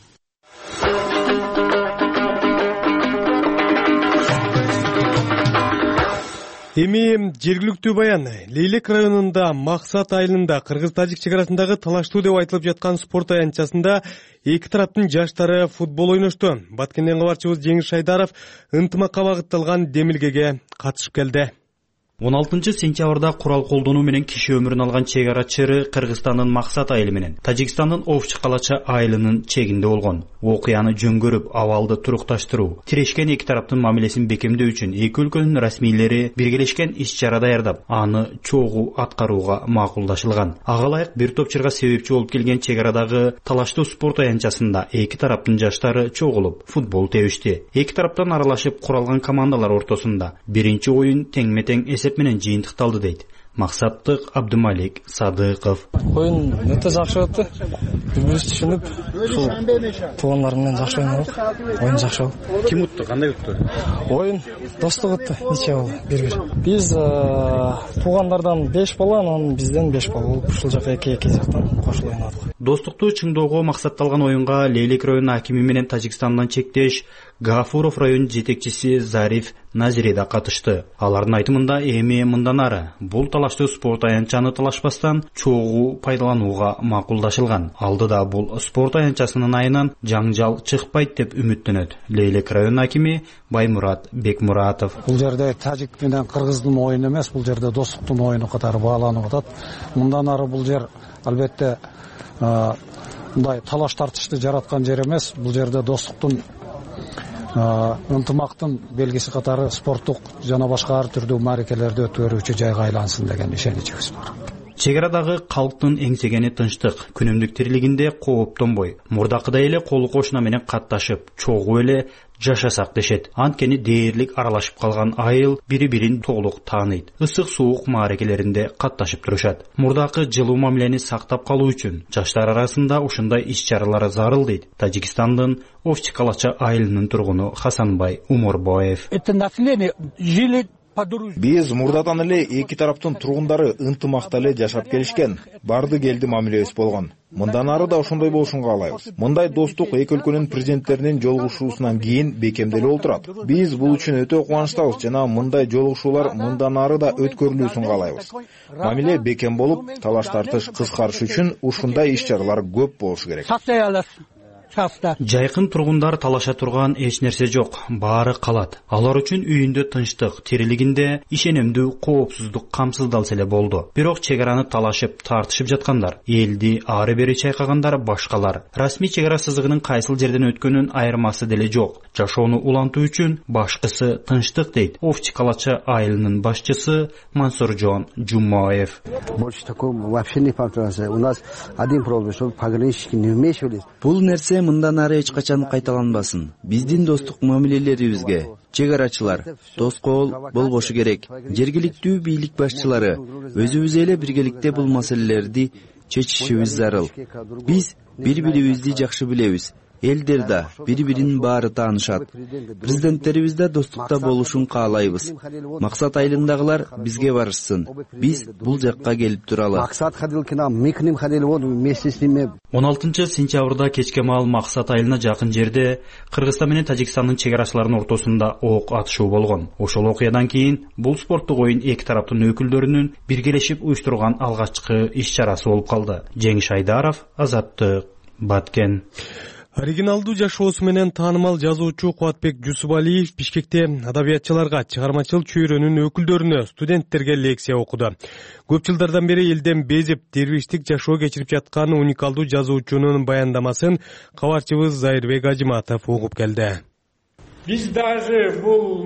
Эми жергиликтүү баян. Лейлек районунда Максат айылында кыргыз-тажик чек арасындагы талаштуу деп айтылып жаткан спорт аянтчасында эки тараптын жаштары футбол ойношту. Баткенден кабарчыбыз Жеңиш Шайдаров ынтымакка багытталган демилгеге катышып келди. 16-сентябрда курал колдонуу менен киши өмүрүн алган чек ара чыры Кыргызстандын Максат айылы менен Тажикстандын Овчу Калача айылынын чегинде болгон. Окуяны жөн көрүп, абалды турукташтыруу, тирешкен эки тараптын мамилесин бекемдөө үчүн эки өлкөнүн расмийлери биргелешкен иш-чара даярдап, аны чогуу аткарууга макулдашылган. Ага ылайык бир топ чырга себепчи болуп келген чек арадагы талаштуу спорт аянтчасында эки тараптын жаштары чогулуп футбол тебишти. Эки тараптан аралашып куралган командалар ортосунда биринчи оюн тең-метең менен жыйынтыкталды дейт Максаттык Абдымалик Садыков. Оюн өтө жакшы өттү. Биз түшүнүп, туугандар менен жакшы ойнодук. Оюн жакшы болду. Ким утту? Кандай утту? Оюн достук өттү. Нече болду? 1-1. Биз туугандардан 5 бала, анан бизден 5 бала болуп, ушул жака 2-2 жактан кошулуп ойнодук. Достукту чыңдоого максатталган оюнга Лейлек району акими менен Тажикстандан чектеш Гафуров район жетекчиси Зариф Назиреда катышты. Алардын айтымында эми мындан ары бул талаштуу спорт аянтчаны талашпастан чогуу пайдаланууга макулдашылган. Алдыда бул спорт аянтчасынын айынан жаңжал чыкпайт деп үмүттөнөт Лейлек району акими Баймурат Бекмуратов. Бул жерде тажик менен кыргыздын оюну эмес, бул жерде достуктун оюну катары бааланып атат. Мындан ары бул жер албетте мындай талаш тартышты жараткан жер эмес, бул жерде достуктун ынтымактын белгиси катары спорттук жана башка ар түрдүү мааракелерди өтүп берүүчү жайга айлансын деген ишеничибиз бар. Чек арадагы калктын эңсегени тынчтык, күнүмдүк тирилигинде кооптонбой, мурдакыдай эле колу кошуна менен катташып, чогуу эле жашасак дешет. Анткени дээрлик аралашып калган айыл бири-бирин толук тааныйт. Ысык-суук мааракелеринде катташып турушат. Мурдакы жылуу мамилени сактап калуу үчүн жаштар арасында ушундай иш-чаралар зарыл дейт Тажикстандын Овчу Калача айылынын тургуну Хасанбай Умурбоев. Это население жили Биз мурдадан эле эки тараптын тургундары ынтымакта эле жашап келишкен, барды келди мамилебиз болгон. Мындан ары да ошондой болушун каалайбыз. Мындай достук эки өлкөнүн президенттеринин жолугушуусунан кийин бекемделип отурат. Биз бул үчүн өтө кубанычтабыз жана мындай жолугушуулар мындан ары да өткөрүлүүсүн каалайбыз. Мамиле бекем болуп, талаш тартыш кыскарыш үчүн ушундай иш-чаралар көп болушу керек. Жайкын тургундар талаша турган эч нерсе жок, баары калат. Алар үчүн үйүндө тынчтык, тирилигинде ишенимдүү коопсуздук камсыздалса эле болду. Бирок чек араны талашып, тартышып жаткандар, элди ары бери чайкагандар башкалар. Расмий чек ара сызыгынын кайсыл жерден өткөнүн айырмасы деле жок. Жашоону улантуу үчүн башкысы тынчтык дейт Овчи Калача айылынын башчысы Мансуржон Жумаев. Бул нерсе мындан ары эч качан кайталанбасын. Биздин достук мамилелерибизге чек арачылар тоскоол болбошу керек. Жергиликтүү бийлик башчылары өзүбүз эле биргеликте бул маселелерди чечишибиз зарыл. Биз бири-бирибизди жакшы билебиз. Элдер да бири-биринин баары таанышат. Президенттерибиз да достукта болушун каалайбыз. Максат айылындагылар бизге барышсын. Биз бул жакка келип туралы. 16-сентябрда кечке маал Максат айылына жакын жерде Кыргызстан менен Тажикстандын чек арачыларынын ортосунда ок атышуу болгон. Ошол окуядан кийин бул спорттук оюн эки тараптын өкүлдөрүнүн биргелешип уюштурган алгачкы иш-чарасы болуп калды. Жеңиш Айдаров, Азаттык, Баткен. Оригиналдуу жашоосу менен таанымал жазуучу Кубатбек Жусупалиев Бишкекте адабиятчыларга, чыгармачыл чөйрөнүн өкүлдөрүнө, студенттерге лекция окуду. Көп жылдардан бери элден безип, дервиштик жашоо кечирип жаткан уникалдуу жазуучунун баяндамасын кабарчыбыз Зайырбек Ажиматов угуп келди. Биз даже бул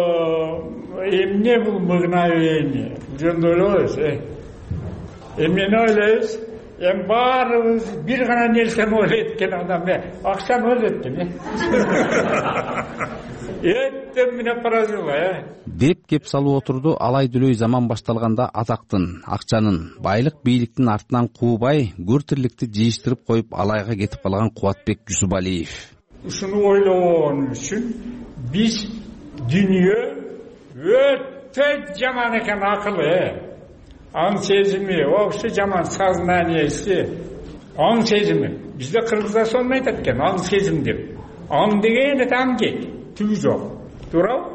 эмне бул мыгнавение жөнүндө ойлойбуз. Эмнени ойлойбуз? Баарыбыз бир гана нерсени ойлойт экен адам, акчаны ойлойт экен. Эттен мене поразила, деп кеп салып отурду. Алай дүлөй заман башталганда атактын, акчанын, байлык, бийликтин артынан куубай, көр тирликти жыйыштырып коюп алайга кетип калган Кубатбек Жусупалиев. Ушуну ойлогон үчүн биз дүйнө өтө жаман экен акылы. Аң сезими, вообще жаман сознаниясы, аң сезими. Бизде кыргыздар соны айтат экен, аң сезим деп. Аң деген аң кек, түгү жок. Туурабы?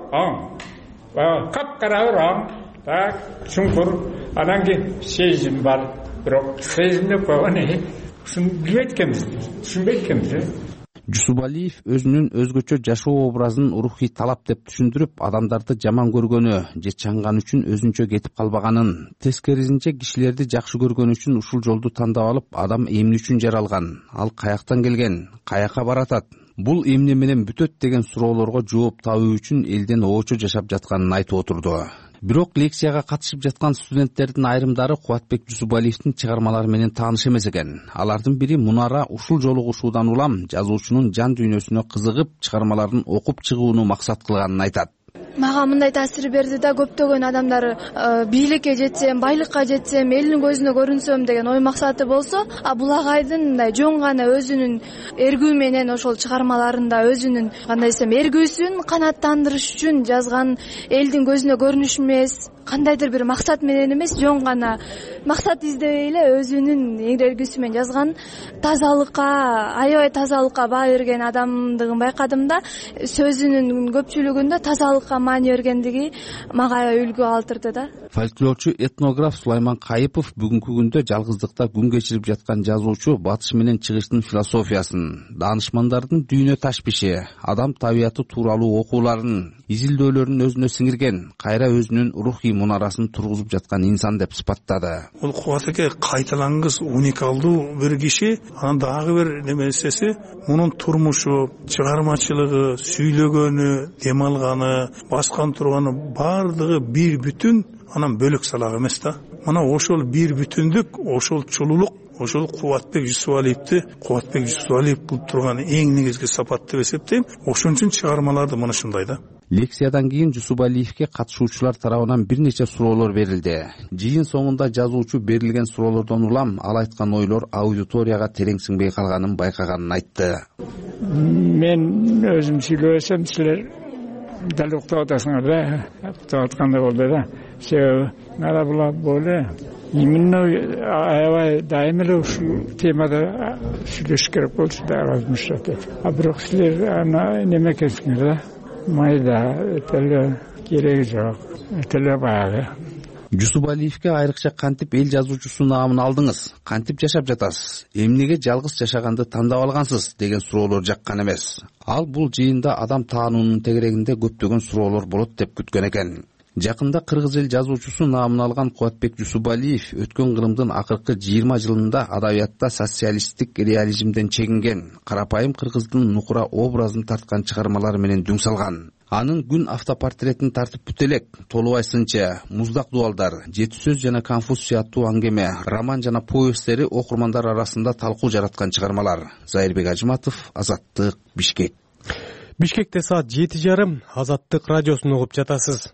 Аң. Капкара бир аң, так, чуңкур, анан кийин сезим бар. Бирок сезим деп койгон, ушуну билбейт экенбиз, түшүнбөйт экенбиз. Жусупалиев өзүнүн өзгөчө жашоо образын рухий талап деп түшүндүрүп, адамдарды жаман көргөнү же чаңган үчүн өзүнчө кетип калбаганын, тескерисинче кишилерди жакшы көргөн үчүн ушул жолду тандап алып, адам эмне үчүн жаралган, ал каяктан келген, каяка баратат, бул эмне менен бүтөт деген суроолорго жооп табуу үчүн элден оочо жашап жатканын айтып отурду. Бирок лекцияга катышып жаткан студенттердин айрымдары Кубатбек Жусупалиевдин чыгармалары менен тааныш эмес экен. Алардын бири Мунара ушул жолугушуудан улам жазуучунун жан дүйнөсүнө кызыгып, чыгармаларын окуп чыгууну максат кылганын айтат. Мага мындай таасир берди да, көптөгөн адамдар бийликке жетсем, байлыкка жетсем, элдин көзүнө көрүнсөм деген ой максаты болсо, бул агайдын мындай жөн гана өзүнүн эргүү менен ошол чыгармаларында өзүнүн кандай десем эргүүсүн канааттандырыш үчүн жазган, элдин көзүнө көрүнүш эмес, кандайдыр бир максат менен эмес, жөн гана максат издебей эле өзүнүн эргүүсү менен жазган, тазалыкка, аябай тазалыкка баа берген адамдыгын байкадым да, сөзүнүн көпчүлүгүндө тазалыкка маани бергендиги мага аябай үлгү калтырды да. Фольклорчу этнограф Сулайман Кайыпов бүгүнкү күндө жалгыздыкта күн кечирип жаткан жазуучу батыш менен чыгыштын философиясын, даанышмандардын дүйнө ташбиши, адам табияты тууралуу окууларын, изилдөөлөрүн өзүнө сиңирген, кайра өзүнүн рухий мунарасын тургузуп жаткан инсан деп сыпаттады. Ол Кубатбек кайталангыс уникалдуу бир киши, анан дагы бир немесеси, мунун турмушу, чыгармачылыгы, сүйлөгөнү, дем алганы, баскан турганы бардыгы бир бүтүн, анан бөлөк салак эмес да. Мына ошол бир бүтүндүк, ошол чулуулук, ошол Кубатбек Жусупалиев кылып турган эң негизги сапат деп эсептейм. Ошон үчүн чыгармаларды мына ушундай да. Лекциядан кийин Жусупалиевке катышуучулар тарабынан бир нече суроолор берилди. Жыйын соңунда жазуучу берилген суроолордон улам ал айткан ойлор аудиторияга терең сиңбей калганын байкаганын айтты. Мен өзүм сүйлөсөм, силер дәл уктап атасыңар да, уктап аткандай болду да. Себеби мына була боле именно аябай дайым эле ушул темада сүйлөшүш керек болчу да размышлять. А бирок силер ана неме экенсиңер да, майда этеле кереги жок, этеле баягы. Жусупалиевке айрыкча кантип эл жазуучусу наамын алдыңыз, кантип жашап жатасыз, эмнеге жалгыз жашаганды тандап алгансыз деген суроолор жаккан эмес. Ал бул жыйында адам таануунун тегерегинде көптөгөн суроолор болот деп күткөн экен. Жакында кыргыз эл жазуучусу наамын алган Кубатбек Жусупалиев өткөн кылымдын акыркы 20 жылында адабиятта социалисттик реализмден чегинген, карапайым кыргыздын нукура образын тарткан чыгармалары менен дүң салган. Анын күн автопортретин тартып бүт элек, Толубай сынчы, Муздак дуалдар, Жети сөз жана Конфуз сыяттуу аңгеме, роман жана повесттери окурмандар арасында талкуу жараткан чыгармалар. Зайырбек Ажыматов, Азаттык, Бишкек. Бишкекте саат 7:30, Азаттык радиосун угуп жатасыз.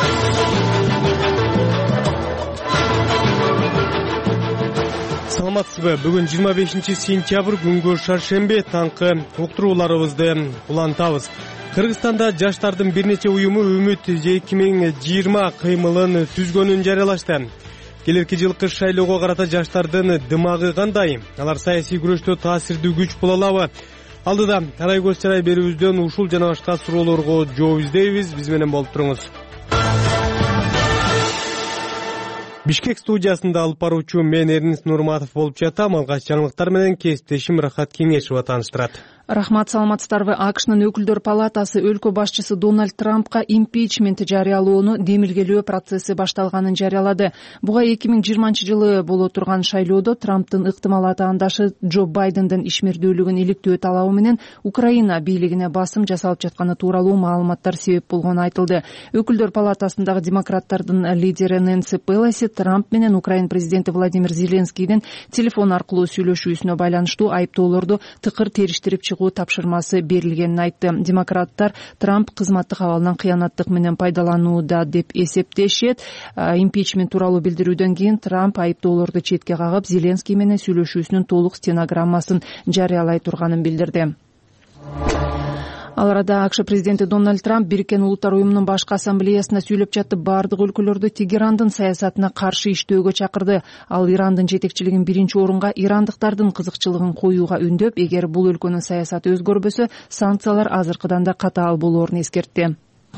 Саламатсызбы? Бүгүн 25-сентябрь күнгө шаршембе, таңкы уктурууларыбызды улантабыз. Кыргызстанда жаштардын бир нече уюму Үмүт 2020 кыймылын түзгөнүн жарыялашты. Келерки жылкы шайлоого карата жаштардын дымагы кандай? Алар саясий күрөштө таасирдүү күч боло алабы? Алдыда тарай көз чарай берүүбүздөн ушул жана башка суроолорго жооп издейбиз. Биз менен болуп туруңуз. Бишкек студиясында алып баруучу мен Эрнис Нурматов болуп жатам. Алгач жаңылыктар менен кесиптешим Рахат Кеңешова тааныштырат. Рахмат, саламатсыздарбы? АКШнын өкүлдөр палатасы өлкө башчысы Дональд Трампка импичмент жарыялоону демилгелөө процесси башталганын жарыялады. Буга 2020-жылы боло турган шайлоодо Трамптын ыктымал атаандашы Джо Байдендин ишмердүүлүгүн иликтөө талабы менен Украина бийлигине басым жасалып жатканы тууралуу маалыматтар себеп болгону айтылды. Өкүлдөр палатасындагы демократтардын лидери Нэнси Пелоси Трамп менен Украина президенти Владимир Зеленскийдин телефон аркылуу сүйлөшүүсүнө байланыштуу айыптоолорду тыкыр териштирип тапшырмасы берилгенин айтты. Демократтар Трамп кызматтык абалынан кыянаттык менен пайдаланууда деп эсептешет. Импичмент тууралуу билдирүүдөн кийин Трамп айыптоолорду четке кагып, Зеленский менен сүйлөшүүсүнүн толук стенограммасын жарыялай турганын билдирди. Ал арада АКШ президенти Дональд Трамп Бириккен Улуттар уюмунун башкы ассамблеясына сүйлөп жатып, бардык өлкөлөрдү Тегерандын саясатына каршы иштөөгө чакырды. Ал Ирандын жетекчилигин биринчи орунга ирандыктардын кызыкчылыгын коюуга үндөп, эгер бул өлкөнүн саясаты өзгөрбөсө, санкциялар азыркыдан да катаал болоорун эскертти.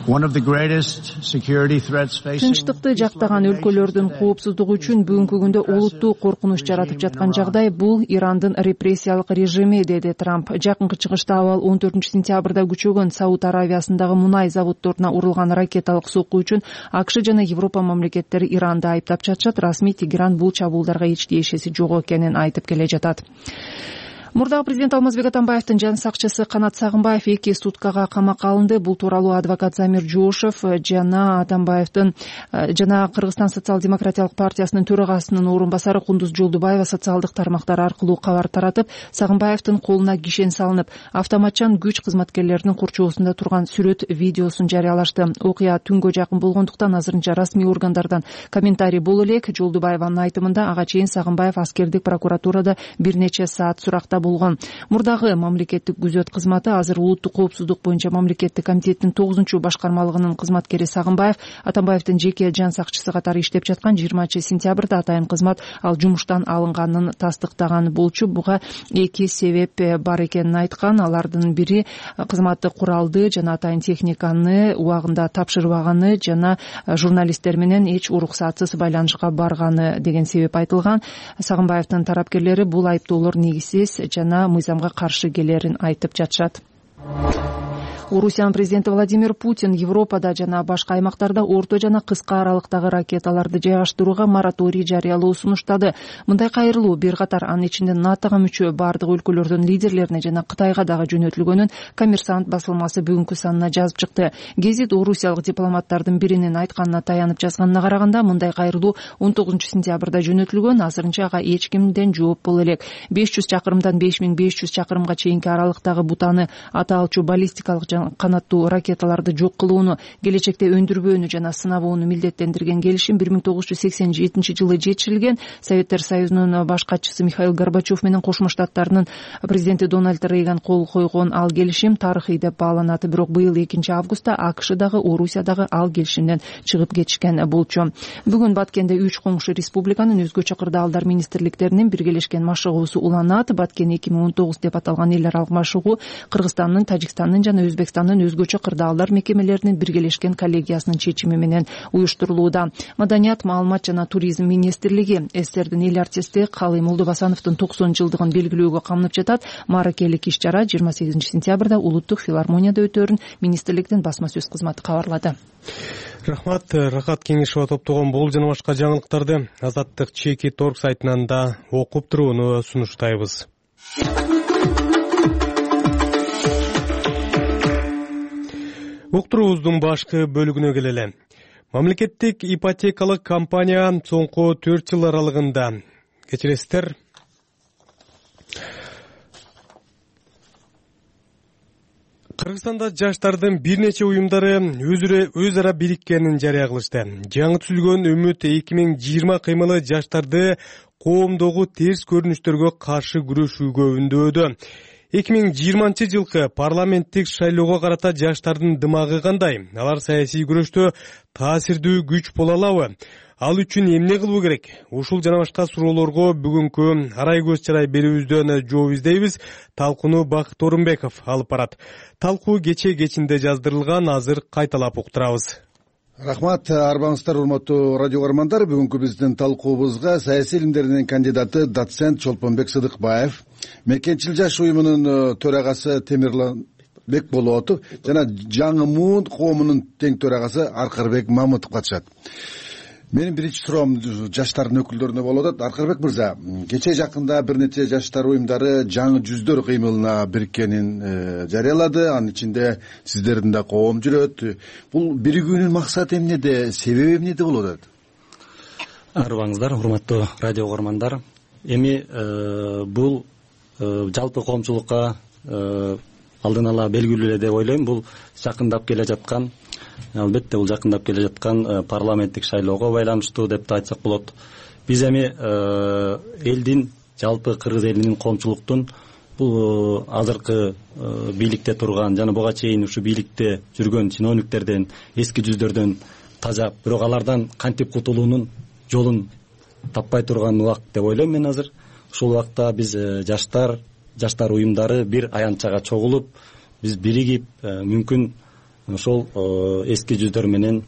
Тынчтыкты жактаган өлкөлөрдүн коопсуздугу үчүн бүгүнкү күндө олуттуу коркунуч жаратып жаткан жагдай бул Ирандын репрессиялык режими, деди Трамп. Жакынкы чыгышта абал 14-сентябрда күчөгөн Сауд Аравиясындагы мунай заводдоруна урулган ракеталык сокку үчүн АКШ жана Европа мамлекеттери Иранды айыптап жатышат. Расмий Тегеран бул чабуулдарга эч тиешеси жок экенин айтып келе жатат. Мурдагы президент Алмазбек Атамбаевдин жан сакчысы Канат Сагынбаев 2 суткага камакка алынды. Бул тууралуу адвокат Замир Жошев жана Атамбаевдин жана Кыргызстан социал-демократиялык партиясынын төрагасынын орун басары Кундуз Жолдубаева социалдык тармактар аркылуу кабар таратып, Сагынбаевдин колуна кишен салынып, автоматчан күч кызматкерлеринин курчоосунда турган сүрөт видеосун жарыялашты. Окуя түнгө жакын болгондуктан азырынча расмий органдардан комментарий боло элек. Жолдубаеванын айтымында ага чейин Сагынбаев аскердик прокуратурада бир нече саат суракта болгон. Мурдагы мамлекеттик күзөт кызматы азыр улуттук коопсуздук боюнча мамлекеттик комитеттин 9-башкармалыгынын кызматкери Сагынбаев Атамбаевдин жеке жан сакчысы катары иштеп жаткан 20-сентябрда атайын кызмат ал жумуштан алынганын тастыктаган болчу. Буга 2 себеп бар экенин айткан. Алардын бири кызматтык куралды жана атайын техниканы убагында тапшырбаганы жана журналисттер менен эч уруксатсыз байланышка барганы деген себеп айтылган. Сагынбаевдин тарапкерлери бул айыптоолор негизсиз жана мыйзамга каршы келерин айтып жатышат. Орусиянын президенти Владимир Путин Европада жана башка аймактарда орто жана кыска аралыктагы ракеталарды жайгаштырууга мораторий жарыялоо сунуштады. Мындай кайрылуу бир катар анын ичинде НАТОга мүчө бардык өлкөлөрдүн лидерлерине жана Кытайга дагы жөнөтүлгөнүн Коммерсант басылмасы бүгүнкү санына жазып чыкты. Гезит орусиялык дипломаттардын биринин айтканына таянып жазганына караганда, мындай кайрылуу 19-сентябрда жөнөтүлгөн, азырынча ага эч кимден жооп боло элек. 500 чакырымдан 5500 чакырымга чейинки аралыктагы бутаны аталчу баллистикалык канаттуу ракеталарды жок кылууну, келечекте өндүрбөөнү жана сынабоону милдеттендирген келишим 1987 жылы жетишилген. Советтер Союзунун баш катчысы Михаил Горбачев менен Кошмо Штаттарынын президенти Дональд Рейган кол койгон ал келишим тарыхый деп бааланат. Бирок быйыл 2-августта АКШ дагы, Орусия дагы ал келишимден чыгып кетишкен болчу. Бүгүн Баткенде 3 коңшу республиканын өзгөчө кырдаалдар министрликтеринин биргелешкен машыгуусу уланат. Баткен 2019 деп аталган эл аралык машыгуу Кыргызстандын, Тажикстандын жана Өзбекстандын өзгөчө кырдаалдар мекемелеринин биргелешкен коллегиясынын чечими менен уюштурулууда. Маданият, маалымат жана туризм министрлиги СССРдин эл артисти Калый Молдобасановдун 90 жылдыгын белгилөөгө камынып жатат. Мааракелик иш-чара 28 сентябрда Улуттук филармонияда өтөөрүн министрликтин басма сөз кызматы кабарлады. Рахмат. Рахат Кеңешова топтогон бул жана башка жаңылыктарды Азаттык чеки торг сайтынан да окуп турууну сунуштайбыз. Уктуруубуздун башкы бөлүгүнө келели. Мамлекеттик ипотекалык компания соңку 4 жыл аралыгында, кечиресиздер, Кыргызстанда жаштардын бир нече уюмдары өз ара бириккенин жарыя кылышты. Жаңы түзүлгөн Үмүт 2020 кыймылы жаштарды коомдогу терс көрүнүштөргө каршы күрөшүүгө үндөөдү. 2020 жылкы парламенттик шайлоого карата жаштардын дымагы кандай? Алар саясий күрөштө таасирдүү күч боло алабы? Ал үчүн эмне кылуу керек? Ушул жана башка суроолорго бүгүнкү арай көз чарай берүүбүздөн жооп издейбиз. Талкууну Бакыт Орунбеков алып барат. Талкуу кечинде жаздырылган, азыр кайталап уктурабыз. Рахмат, арбаңыздар, урматтуу радио көрөрмандар. Бүгүнкү биздин талкуубузга саясий илимдеринин кандидаты доцент Чолпонбек Сыдыкбаев, Мекенчил жаш уюмунун төрагасы Темирланбек Болотов жана Жаңы Муун коомунун тең төрагасы Аркарбек Мамытов катышат. Менин биринчи суроом жаштардын өкүлдөрүнө болуп атат. Аркарбек мырза, кече жакында бир нече жаштар уюмдары жаңы жүздөр кыймылына бириккенин жарыялады. Анын ичинде сиздердин да коом жүрөт. Бул биригүүнүн максаты эмнеде, себеби эмнеде болуп атат? Арбаңыздар, урматтуу радио көрөрмандар. Эми бул жалпы коомчулукка алдын ала белгилүү деп ойлойм. Бул жакындап келе жаткан, албетте бул жакындап келе жаткан парламенттик шайлоого байланыштуу деп да айтсак болот. Биз эми элдин, жалпы кыргыз элинин коомчулуктун бул азыркы бийликте турган жана буга чейин ушу бийликте жүргөн чиновниктерден, эски жүздөрдөн тажап, бирок алардан кантип кутулуунун жолун таппай турган убакыт деп ойлойм мен азыр. Ушул убакта биз жаштар уюмдары бир аянтчага чогулуп, биз биригип, мүмкүн ошол эски жүздөр менен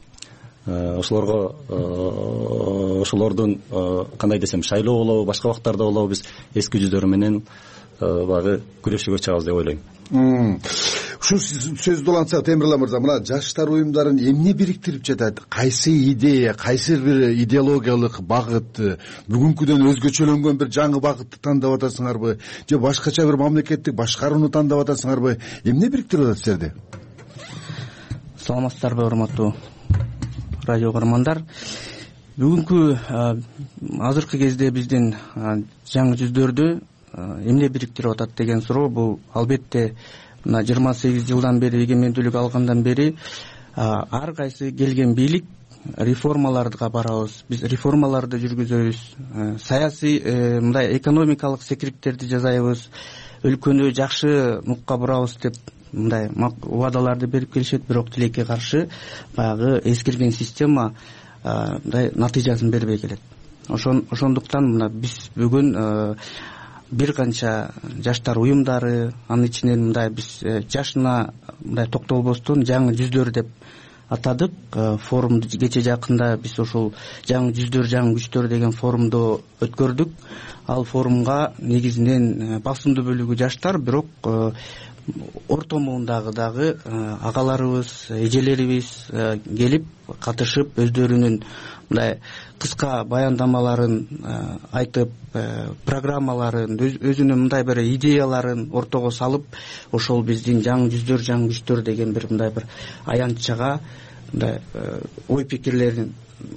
ошолордун кандай десем, шайлоо болобу, башка убактарда болобу, биз эски жүздөр менен багы күрөшүүгө чыгабыз деп ойлойм. Ушул сөздү улантсак, Темирлан мырза, мына жаштар уюмдарын эмне бириктирип жатат? Кайсы идея, кайсы бир идеологиялык багыт, бүгүнкүдөн өзгөчөлөнгөн бир жаңы багытты тандап атасыңарбы, же башкача бир мамлекеттик башкарууну тандап атасыңарбы? Эмне бириктирип атат силерди? Саламатсыздарбы, урматтуу радио көрөрмандар. Бүгүнкү азыркы кезде биздин жаңы жүздөрдү эмне бириктирип атат деген суроо, бул албетте мына 28 жылдан бери, эгемендүүлүк алгандан бери ар кайсы келген бийлик реформаларга барабыз, биз реформаларды жүргүзөбүз, саясий мындай экономикалык секириптерди жасайбыз, өлкөнү жакшы нукка бурабыз деп мындай убадаларды берип келишет, бирок тилекке каршы баягы эскирген система мындай натыйжасын бербей келет. Ошондуктан мына биз бүгүн бир канча жаштар уюмдары, анын ичинен мындай биз жашына мындай токтолбостон жаңы жүздөр деп атадык. Форумду кече жакында биз ошол жаңы жүздөр, жаңы күчтөр деген форумду өткөрдүк. Ал форумга негизинен басымдуу бөлүгү жаштар, бирок орто муундагы дагы агаларыбыз, эжелерибиз келип катышып, өздөрүнүн мындай кыска баяндамаларын айтып, программаларын, өзүнүн мындай бир идеяларын ортого салып, ошол биздин жаңы жүздөр, жаңы күчтөр деген бир мындай бир аянтчага мындай ой пикирлерин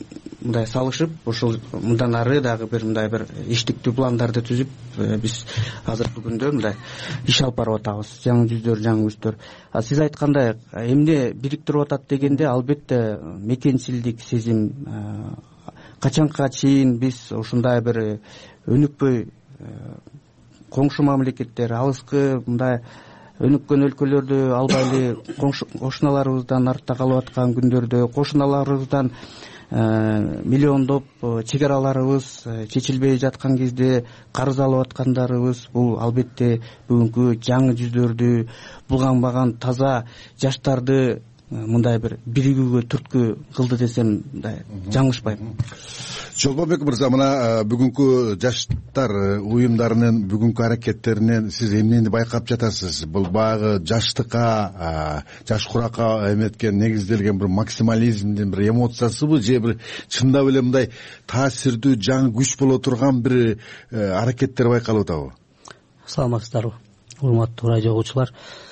мындай салышып, ушул мындан ары дагы бир мындай бир иштиктүү пландарды түзүп, биз азыркы күндө мындай иш алып барып атабыз. Жаңы жүздөр, жаңы күчтөр. Сиз айткандай, эмне бириктирип атат дегенде, албетте мекенчилдик сезим. Качанга чейин биз ушундай бир өнүкпөй коңшу мамлекеттер, алыскы мындай өнүккөн өлкөлөрдү албай кошуналарыбыздан артта калып аткан күндөрдө, кошуналарыбыздан миллиондоп чек араларыбыз чечилбей жаткан кезде карыз алып аткандарыбыз, бул албетте бүгүнкү жаңы жүздөрдү, булганбаган таза жаштарды мындай бир биригүүгө, түрткү кылды десем жаңылышпайм. Чолпонбек мырза, мына бүгүнкү жаштар уюмдарынын бүгүнкү аракеттеринен сиз эмнени байкап жатасыз? Бул баягы жаштыкка, жаш куракка эметкен, негизделген бир максимализмдин бир эмоциясыбы, же бир чындап эле мындай таасирдүү жаңы күч боло турган бир аракеттер байкалып атабы? Саламатсыздарбы, урматтуу радио угуучулар.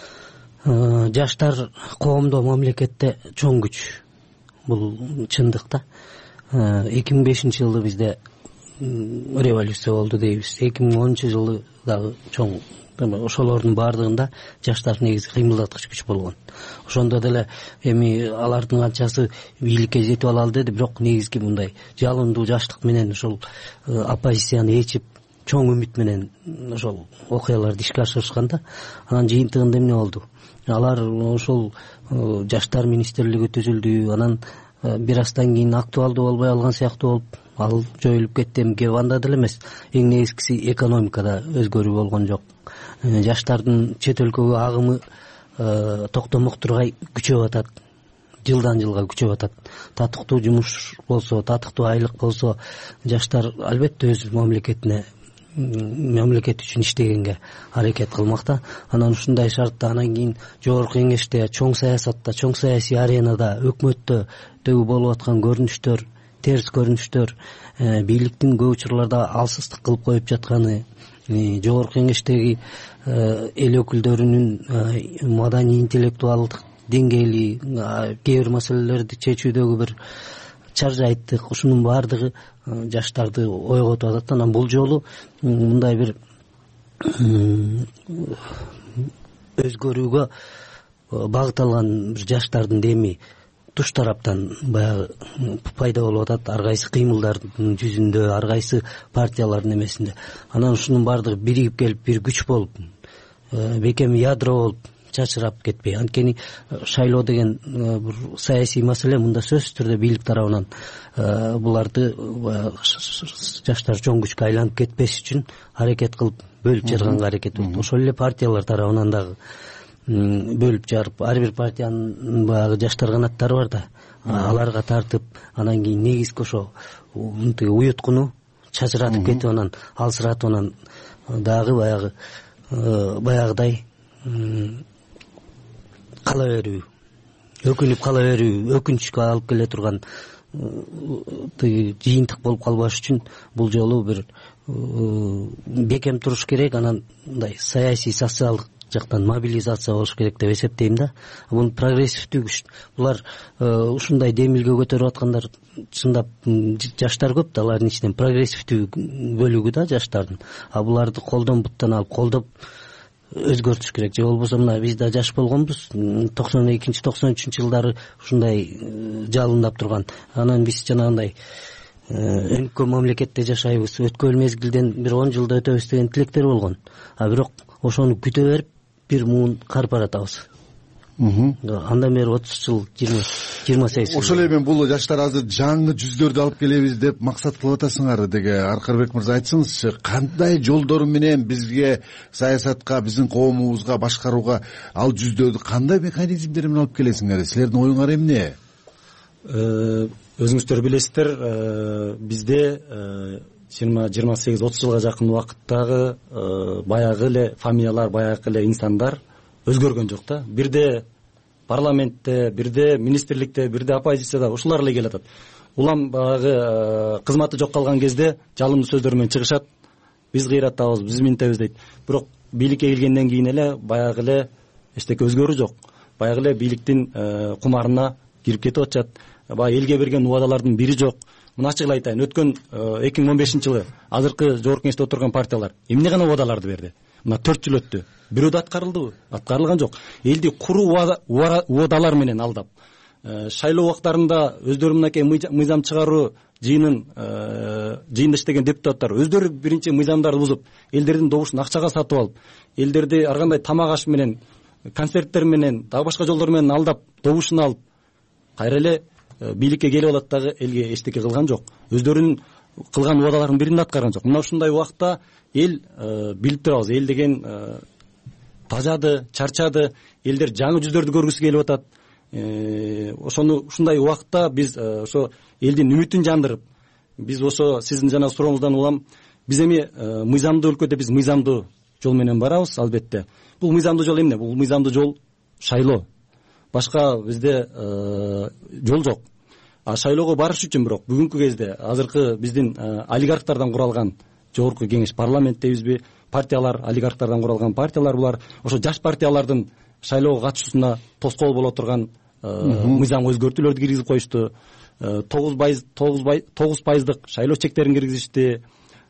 Жаштар коомдо, мамлекетте чоң күч. Бул чындык да. 2005-жылы бизде революция болду дейбиз. 2010-жылы дагы чоң. Ошолордун баардыгында жаштар негизи кыймылдаткыч күч болгон. Ошондо деле эми алардын канчасы бийликке жетип алалы деди, бирок негизги мындай жалындуу жаштык менен ошол оппозицияны ээчип, чоң үмүт менен ошол окуяларды ишке ашырышканда, анан жыйынтыгында эмне болду? Алар ошол жаштар министрлиги түзүлдү, анан бир аздан кийин актуалдуу болбой алган сыяктуу болуп, ал жоюлуп кетти. Эмгеби анда деле эмес, эң негизгиси экономикада өзгөрүү болгон жок. Жаштардын чет өлкөгө агымы токтомок тургай күчөп атат, жылдан жылга күчөп атат. Татыктуу жумуш болсо, татыктуу айлык болсо, жаштар албетте өз мамлекет үчүн иштегенге аракет кылмакта. Анан ушундай шартта, анан кийин жогорку кеңеште, чоң саясатта, чоң саясий аренада, өкмөттө болуп аткан көрүнүштөр, терс көрүнүштөр, бийликтин көп учурларда алсыздык кылып коюп жатканы, жогорку кеңештеги эл өкүлдөрүнүн маданий интеллектуалдык деңгээли, кээ бир маселелерди чечүүдөгү бир чаржайттык, ушунун баардыгы жаштарды ойготуп атат. Анан бул жолу мындай бир өзгөрүүгө багытталган бир жаштардын деми туш тараптан баягы пайда болуп атат, ар кайсы кыймылдардын жүзүндө, ар кайсы партиялардын эмесинде. Анан ушунун баардыгы биригип келип, бир күч болуп, бекем ядро болуп чачырап кетпей. Анткени шайлоо деген бир саясий маселе, мында сөзсүз түрдө бийлик тарабынан буларды жаштар чоң күчкө айланып кетпеш үчүн аракет кылып, бөлүп жарганга аракет кылып, ошол эле партиялар тарабынан дагы бөлүп жарып, ар бир партиянын баягы жаштар канаттары бар да, аларга тартып, анан кийин негизги ошо уюткуну чачыратып кетип, анан алсыратып, анан дагы баягыдай кала берүү, өкүнүп кала берүү, өкүнүчкө алып келе турган жыйынтык болуп калбаш үчүн бул жолу бир бекем туруш керек. Анан мындай саясий, социалдык жактан мобилизация болуш керек деп эсептейм да. Бул прогрессивдүү күч. Булар ушундай демилге көтөрүп аткандар чындап жаштар көп да, алардын ичинен прогрессивдүү бөлүгү да жаштардын. Буларды колдон буттан алып колдоп өзгөртүш керек. Же болбосо мына биз да жаш болгонбуз, 92-93 жылдары ушундай жалындап турган. Анан биз жанагындай өнүккөн мамлекетте жашайбыз, өткөн мезгилден бир 10 жылда өтөбүз деген тилектер болгон. Бирок ошону күтө берип бир муун карып баратабыз. Андан бери 30 жыл, 28 жыл. Ошол эле мен бул жаштар азыр жаңы жүздөрдү алып келебиз деп максат кылып атасыңар деге Аркарбек мырза, айтсыңызчы, кандай жолдор менен бизге саясатка, биздин коомубузга башкарууга ал жүздөрдү кандай механизмдер менен алып келесиңер? Силердин оюңар эмне? Өзүңүздөр билесиздер, бизде 20-28-30 жылга жакын убакыттагы баягы эле фамилиялар, баягы эле инсандар өзгөргөн жок да. Бирде парламентте, бирде министрликте, бирде оппозицияда ушулар эле келатат. Улам баягы кызматы жок калган кезде жалындуу сөздөр менен чыгышат. Биз кыйратабыз, биз минтебиз дейт. Бирок бийликке келгенден кийин эле баягы эле эчтеке өзгөрүү жок. Баягы эле бийликтин кумарына кирип кетип атышат. баягы элге берген убадалардын бири жок. Мына ачык эле айтайын, өткөн 2015 жылы азыркы жогорку кеңеште отурган партиялар эмне гана убадаларды берди? Мына 4 жыл өттү. Бирөө да аткарылдыбы? Аткарылган жок. Элди куруу убадалар менен алдап, шайлоо убактарында өздөрү мынакей мыйзам чыгаруу жыйында иштеген депутаттар өздөрү биринчи мыйзамдарды бузуп, элдердин добушун акчага сатып алып, элдерди ар кандай тамак аш менен, концерттер менен, дагы башка жолдор менен алдап, добушун алып, кайра эле бийликке келип алат дагы элге эчтеке кылган жок. Өздөрүнүн кылган убадаларын бирин да аткарган жок. Мына ушундай убакта эл билип турабыз, эл деген тажады, чарчады, элдер жаңы жүздөрдү көргүсү келип атат. Ошону ушундай убакта биз ошо элдин үмүтүн жандырып, биз ошо сиздин жана сурооңуздан улам, биз эми мыйзамдуу өлкөдө биз мыйзамдуу жол менен барабыз, албетте. Бул мыйзамдуу жол эмне? Бул мыйзамдуу жол шайлоо. Башка бизде жол жок. А шайлоого барыш үчүн бирок бүгүнкү кезде азыркы биздин олигархтардан куралган жогорку кеңеш, парламент дейбизби, партиялар, олигархтардан куралган партиялар, булар ошо жаш партиялардын шайлоого катышуусуна тоскоол боло турган мыйзамга өзгөртүүлөрдү киргизип коюшту. 9% шайлоо чектерин киргизишти.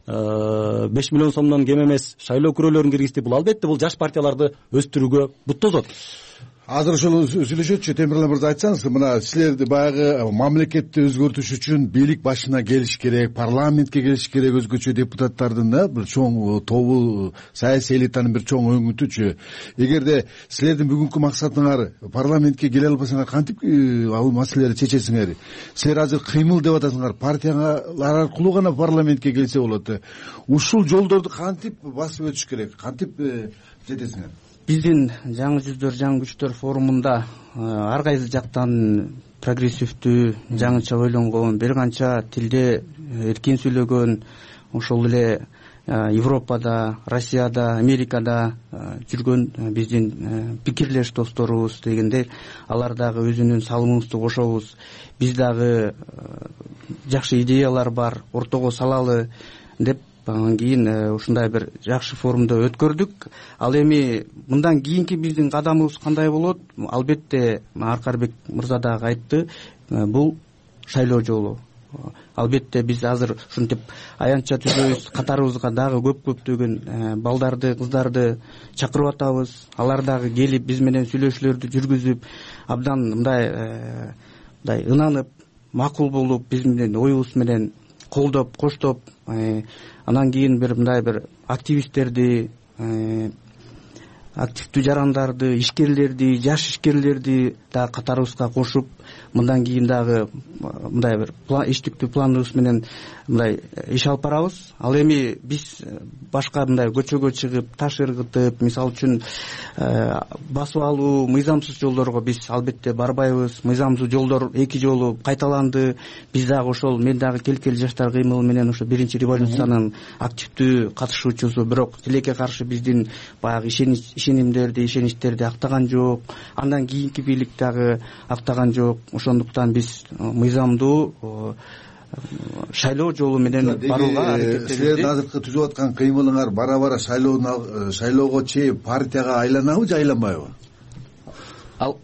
5 миллион сомдон кем эмес шайлоо күрөөлөрүн киргизди. Бул албетте бул жаш партияларды өстүрүүгө бут тозот. Азыр ошол сүйлөшөтчү. Темирлан мырза, айтсаңыз, мына силерди баягы мамлекетти өзгөртүш үчүн бийлик башына келиш керек, парламентке келиш керек, өзгөчө депутаттардын бир чоң тобу, саясий элитанын бир чоң өңүтүчү. Эгерде силердин бүгүнкү максатыңар парламентке келе албасаңар, кантип ал маселелерди чечесиңер? Силер азыр кыймыл деп атасыңар, партиялар аркылуу гана парламентке келсе болот. Ушул жолдорду кантип басып өтүш керек? Кантип жетесиңер? Биздин жаңы жүздөр, жаңы күчтөр форумунда ар кайсы жактан прогрессивдүү, жаңыча ойлонгон, бир канча тилде эркин сүйлөгөн, ошол эле Европада, Россияда, Америкада жүргөн биздин пикирлеш досторубуз дегенде, алар дагы өзүнүн салымыбызды кошобуз. Биз дагы жакшы идеялар бар, ортого салалы деп анан кийин ушундай бир жакшы форумду өткөрдүк. Ал эми мындан кийинки биздин кадамыбыз кандай болот? Албетте Аркарбек мырза дагы айтты, бул шайлоо жолу. Албетте биз азыр ушинтип аянтча түзөбүз, катарыбызга дагы көптөгөн балдарды, кыздарды чакырып атабыз. Алар дагы келип биз менен сүйлөшүүлөрдү жүргүзүп, абдан мындай ынанып, макул болуп, биз менен оюбуз менен колдоп, коштоп, анан кийин бир мындай бир активисттерди, активдүү жарандарды, ишкерлерди, жаш ишкерлерди да катарыбызга кошуп, мындан кийин дагы мындай бир иштиктүү планыбыз менен мындай иш алып барабыз. Ал эми биз башка мындай көчөгө чыгып, таш ыргытып, мисалы үчүн басып алуу, мыйзамсыз жолдорго биз албетте барбайбыз. Мыйзамсыз жолдор 2 жолу кайталанды. Биз дагы ошол, мен дагы Келкел жаштар кыймылы менен ошо биринчи революциянын активдүү катышуучусу, бирок тилекке каршы биздин баягы ишенимдерди актаган жок. Андан кийинки бийлик дагы актаган жок. Ошондуктан биз мыйзамдуу шайлоо жолу менен барууга аракеттенебиз. Силердин азыркы түзүп аткан кыймылыңар бара-бара шайлоого чейин партияга айланабы же айланбайбы? Ал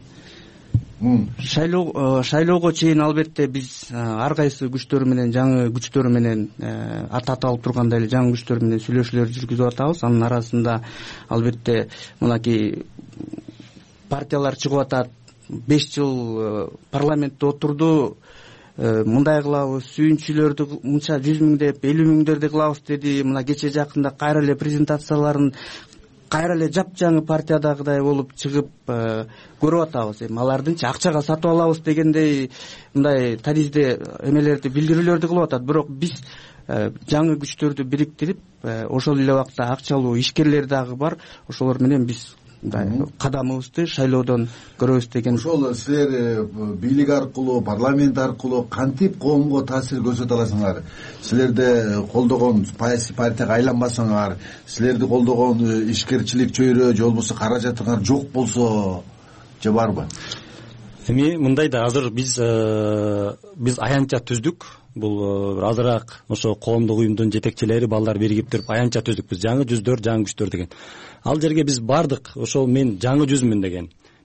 шайлоого чейин албетте биз ар кайсы күчтөр менен, жаңы күчтөр менен, аталып тургандай эле жаңы күчтөр менен сүйлөшүүлөр жүргүзүп атабыз. Анын арасында албетте мынакей партиялар чыгып атат, 5 жыл парламентте отурду, мындай кылабыз, сүйүнчүлөрдү мынча 100 миңдеп, 50 миңдерди кылабыз деди. Мына кече жакында кайра эле презентацияларын кайра эле жапжаңы партиядагыдай болуп чыгып көрүп атабыз. Эми алардынчы акчага сатып алабыз дегендей мындай таризде эмелерди, билдирүүлөрдү кылып атат. Бирок биз жаңы күчтөрдү бириктирип, ошол эле убакта акчалуу ишкерлер дагы бар. Ошолор менен биз кадамыбызды шайлоодон көрөбүз деген. Ошол силер бийлик аркылуу, парламент аркылуу кантип коомго таасир көрсөтө аласыңар? Силерди колдогон саясий партияга айланбасаңар, силерди колдогон ишкерчилик чөйрө же болбосо каражатыңар жок болсо же барбы? Эми мындай да, азыр биз аянтча түздүк. Бул азыраак ошо коомдук уюмдун жетекчилери, балдар биригип туруп аянтча түздүк. Биз жаңы жүздөр, жаңы күчтөр деген. Ал жерге биз бардык. Ошол мен жаңы жүзмүн деген.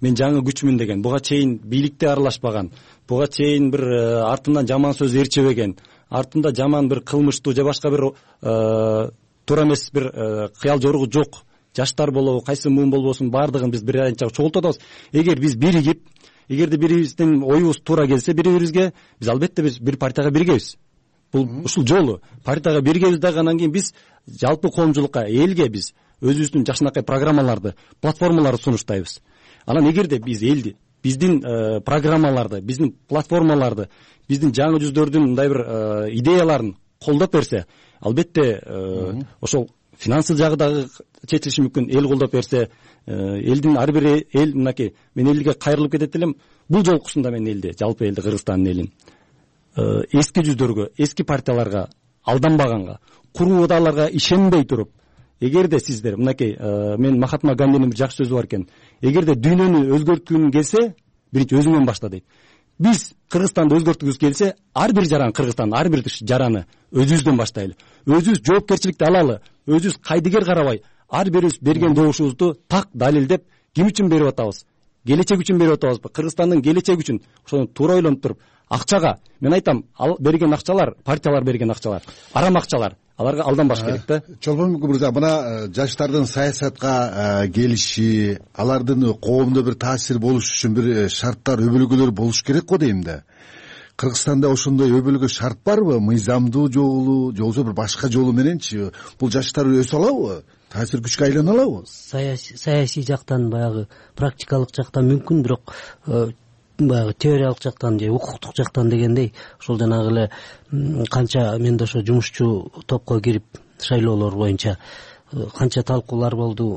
мен жаңы күчмүн деген, буга чейин бийликте аралашпаган, буга чейин бир артынан жаман сөз ээрчебеген, артында жаман бир кылмыштуу же башка бир туура эмес бир кыял жоругу жок жаштар болобу, кайсы муун болбосун, баардыгын биз бир айынча чогултуп атабыз. Эгер биз биригип, эгерде бирибиздин оюбуз туура келсе бири-бирибизге, биз албетте биз бир партияга биргебиз. Бул ушул жолу партияга биргебиз дагы, анан кийин биз жалпы коомчулукка, элге биз өзүбүздүн жакшынакай программаларды, платформаларды сунуштайбыз. Анан эгерде биз элди, биздин программаларды, биздин платформаларды, биздин жаңы жүздөрдүн мындай бир идеяларын колдоп берсе, албетте ошол финансы жагы дагы чечилиши мүмкүн. Эл колдоп берсе, элдин ар бир эл, мынакей, мен элге кайрылып кетет элем. Бул жолкусунда мен элди, жалпы элди, Кыргызстандын элин эски жүздөргө, эски партияларга алданбаганга, куруу ыдааларга ишенбей туруп, эгерде сиздер, мынакей, мен Махатма Гандинин бир жакшы сөзү бар экен, эгерде дүйнөнү өзгөрткүң келсе, биринчи өзүңөн башла дейт. Биз Кыргызстанды өзгөрткүбүз келсе, ар бир жаран, Кыргызстандын ар бир жараны өзүбүздөн баштайлы. Өзүбүз жоопкерчиликти алалы, өзүбүз кайдыгер карабай, ар бирибиз берген добушубузду так далилдеп, ким үчүн берип атабыз? Келечек үчүн берип атабызбы? Кыргызстандын келечеги үчүн. Ошону туура ойлонуп туруп, акчага, мен айтам, берген акчалар, партиялар берген акчалар, арам акчалар, аларга алданбаш керек да. Чолпонбек мырза, мына жаштардын саясатка келиши, алардын коомдо бир таасир болуш үчүн бир шарттар, өбөлгөлөр болуш керек го дейм да. Кыргызстанда ошондой өбөлгө шарт барбы? Мыйзамдуу жолу, же болбосо бир башка жолу мененчи бул жаштар өсө алабы? Таасир күчкө айлана алабы? Саясий жактан, баягы практикалык жактан мүмкүн, бирок баягы теориялык жактан же укуктук жактан дегендей, ошол жанагы эле канча менде ошо жумушчу топко кирип шайлоолор боюнча канча талкуулар болду,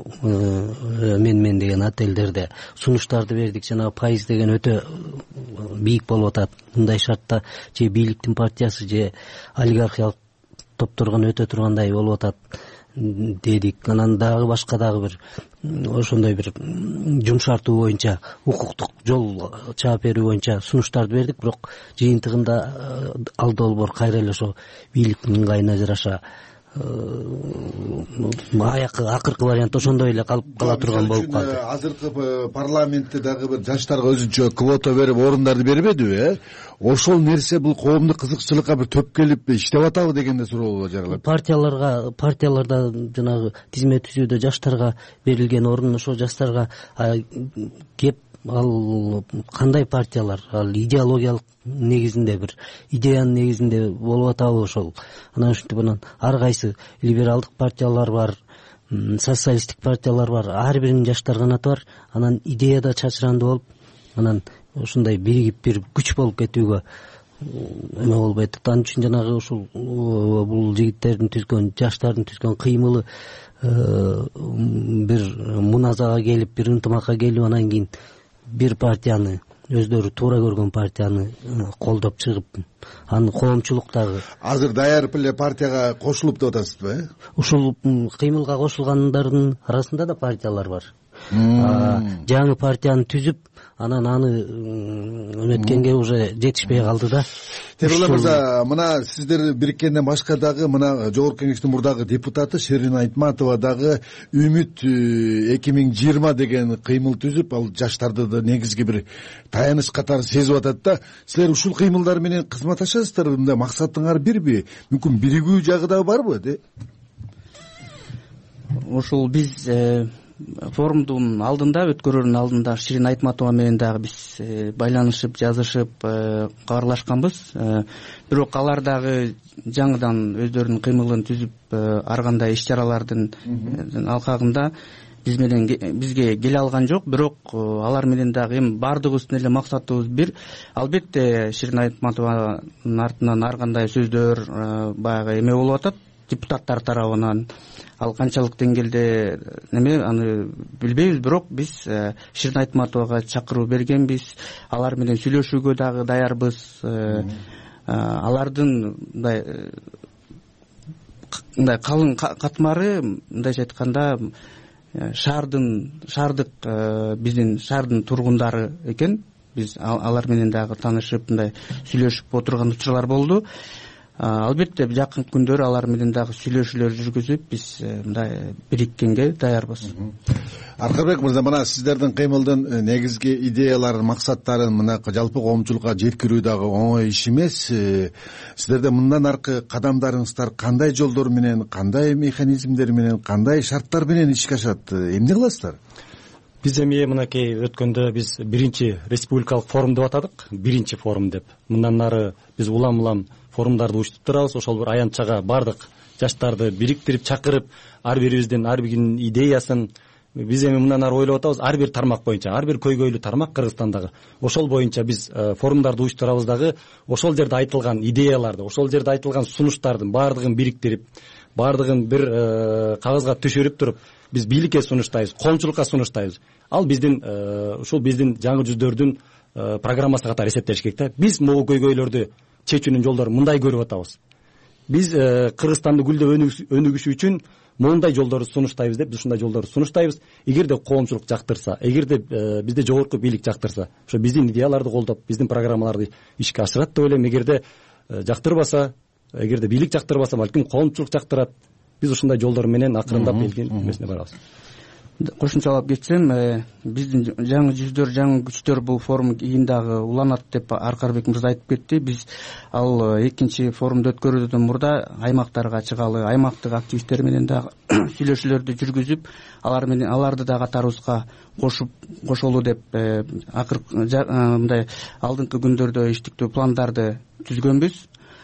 мен деген отелдерде сунуштарды бердик, жанагы пайыз деген өтө бийик болуп атат. Мындай шартта же бийликтин партиясы же олигархиялык топторгон өтө тургандай болуп атат дедик. Анан дагы башка дагы бир ошондой бир жумшартуу боюнча, укуктук жол чаап берүү боюнча сунуштарды бердик, бирок жыйынтыгында ал долбоор кайра эле ошо бийликтин ыңгайына жараша акыркы вариант ошондой эле калып кала турган болуп калды. Азыркы парламентте дагы бир жаштарга өзүнчө квота берип, орундарды бербедиби? Ошол нерсе бул коомдук кызыкчылыкка бир төп келип иштеп атабы дегенде суроо жаралат. Партияларда жанагы тизме түзүүдө жаштарга берилген орун, ошо жаштарга кеп, ал кандай партиялар, ал идеологиялык негизинде, бир идеянын негизинде болуп атабы ошол. Анан ушинтип анан ар кайсы либералдык партиялар бар, социалисттик партиялар бар, ар биринин жаштар канаты бар. Анан идеяда чачырандуу болуп, анан ушундай биригип бир күч болуп кетүүгө эме болбойт. Ал үчүн жанагы ушул бул жигиттердин түзгөн, жаштардын түзгөн кыймылы бир муназага келип, бир ынтымакка келип, анан кийин бир партияны, өздөрү туура көргөн партияны колдоп чыгып, аны коомчулуктагы азыр даяр эле партияга кошулуп деп атасызбы? Ушул кыймылга кошулгандардын арасында да партиялар бар. Жаңы партияны түзүп, анан аны өнөткенге уже жетишпей калды да. Темирлан мырза, мына сиздер бириккенден башка дагы мына Жогорку Кеңештин мурдагы депутаты Шерин Айтматова дагы Үмүт 2020 деген кыймыл түзүп, ал жаштарды да негизги бир таяныч катары сезип атат да. Силер ушул кыймылдар менен кызматташасыздар, мындай максатыңар бирби? Мүмкүн биригүү жагы да барбы? Ушул биз форумдун алдында, өткөрүүнүн алдында Ширин Айтматова менен дагы биз байланышып, жазышып, кабарлашканбыз. Бирок алар дагы жаңыдан өздөрүнүн кыймылын түзүп, ар кандай иш-чаралардын алкагында бизге келе алган жок. Бирок алар менен дагы эми бардыгыбыздын эле максатыбыз бир. Албетте Ширин Айтматованын артынан ар кандай сөздөр баягы эме болуп атат депутаттар тарабынан. Ал канчалык деңгээлде неме аны билбейбиз, бирок биз Ширин Айтматовага чакыруу бергенбиз. Алар менен сүйлөшүүгө дагы даярбыз. Алардын мындай калың катмары, мындайча айтканда, шаардык биздин шаардын тургундары экен. Биз алар менен дагы таанышып, мындай сүйлөшүп отурган учурлар болду. албетте жакын күндөр алар менен дагы сүйлөшүүлөр жүргүзүп биз мындай бириккенге даярбыз. Аркарбек мырза, мына сиздердин кыймылдын негизги идеяларын, максаттарын мына жалпы коомчулукка жеткирүү дагы оңой иш эмес. Сиздерде мындан аркы кадамдарыңыздар кандай жолдор менен, кандай механизмдер менен, кандай шарттар менен ишке ашат? Эмне кыласыздар? Биз эми мынакей өткөндө биз биринчи республикалык форум деп атадык, биринчи форум деп. Мындан ары биз улам форумдарды уюштуруп турабыз. Ошол бир аянтчага бардык жаштарды бириктирип чакырып, ар бирибиздин ар биринин идеясын биз эми мындан ары ойлоп атабыз. Ар бир тармак боюнча, ар бир көйгөйлүү тармак Кыргызстандагы. Ошол боюнча биз форумдарды уюштурабыз дагы, ошол жерде айтылган идеяларды, ошол жерде айтылган сунуштардын баардыгын бириктирип, баардыгын бир кагазга түшүрүп туруп, биз бийликке сунуштайбыз, коомчулукка сунуштайбыз. Ал биздин ушул биздин жаңы жүздөрдүн программасы катары эсептелиш керек да. Биз могу көйгөйлөрдү чечүүнүн жолдорун мындай көрүп атабыз. Биз Кыргызстанды гүлдөп өнүгүшү үчүн моундай жолдорду сунуштайбыз деп, ушундай жолдорду сунуштайбыз. Эгерде коомчулук жактырса, эгерде бизде жогорку бийлик жактырса, ошо биздин идеяларды колдоп, биздин программаларды ишке ашырат деп ойлойм. Эгерде жактырбаса, эгерде бийлик жактырбаса, балким коомчулук жактырат. Биз ушундай жолдор менен акырындап элдин эмесине барабыз. Кошумчалап кетсем, биздин жаңы жүздөр, жаңы күчтөр бул форум кийин дагы уланат деп Аркарбек мырза айтып кетти. Биз ал экинчи форумду өткөрүүдөн мурда аймактарга чыгалы, аймактык активисттер менен дагы сүйлөшүүлөрдү жүргүзүп, алар менен аларды да катарыбызга кошолу деп мындай алдыңкы күндөрдө иштиктүү пландарды түзгөнбүз.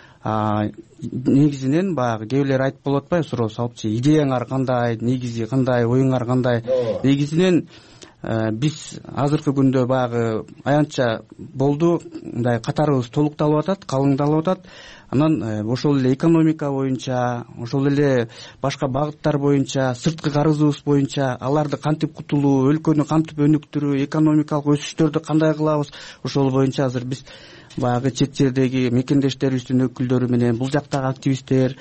Негизинен баягы кээ бирлер айтып болуп атпайбы, суроо салыпчы, идеяңар кандай, негизи кандай, оюңар кандай? Негизинен биз азыркы күндө баягы аянтча болду, мындай катарыбыз толукталып атат, калыңдалып атат. Анан ошол эле экономика боюнча, ошол эле башка багыттар боюнча, сырткы карызыбыз боюнча аларды кантип кутулуу, өлкөнү кантип өнүктүрүү, экономикалык өсүштөрдү кандай кылабыз, ошол боюнча азыр биз баягы чет жердеги мекендештерибиздин өкүлдөрү менен, бул жактагы активисттер,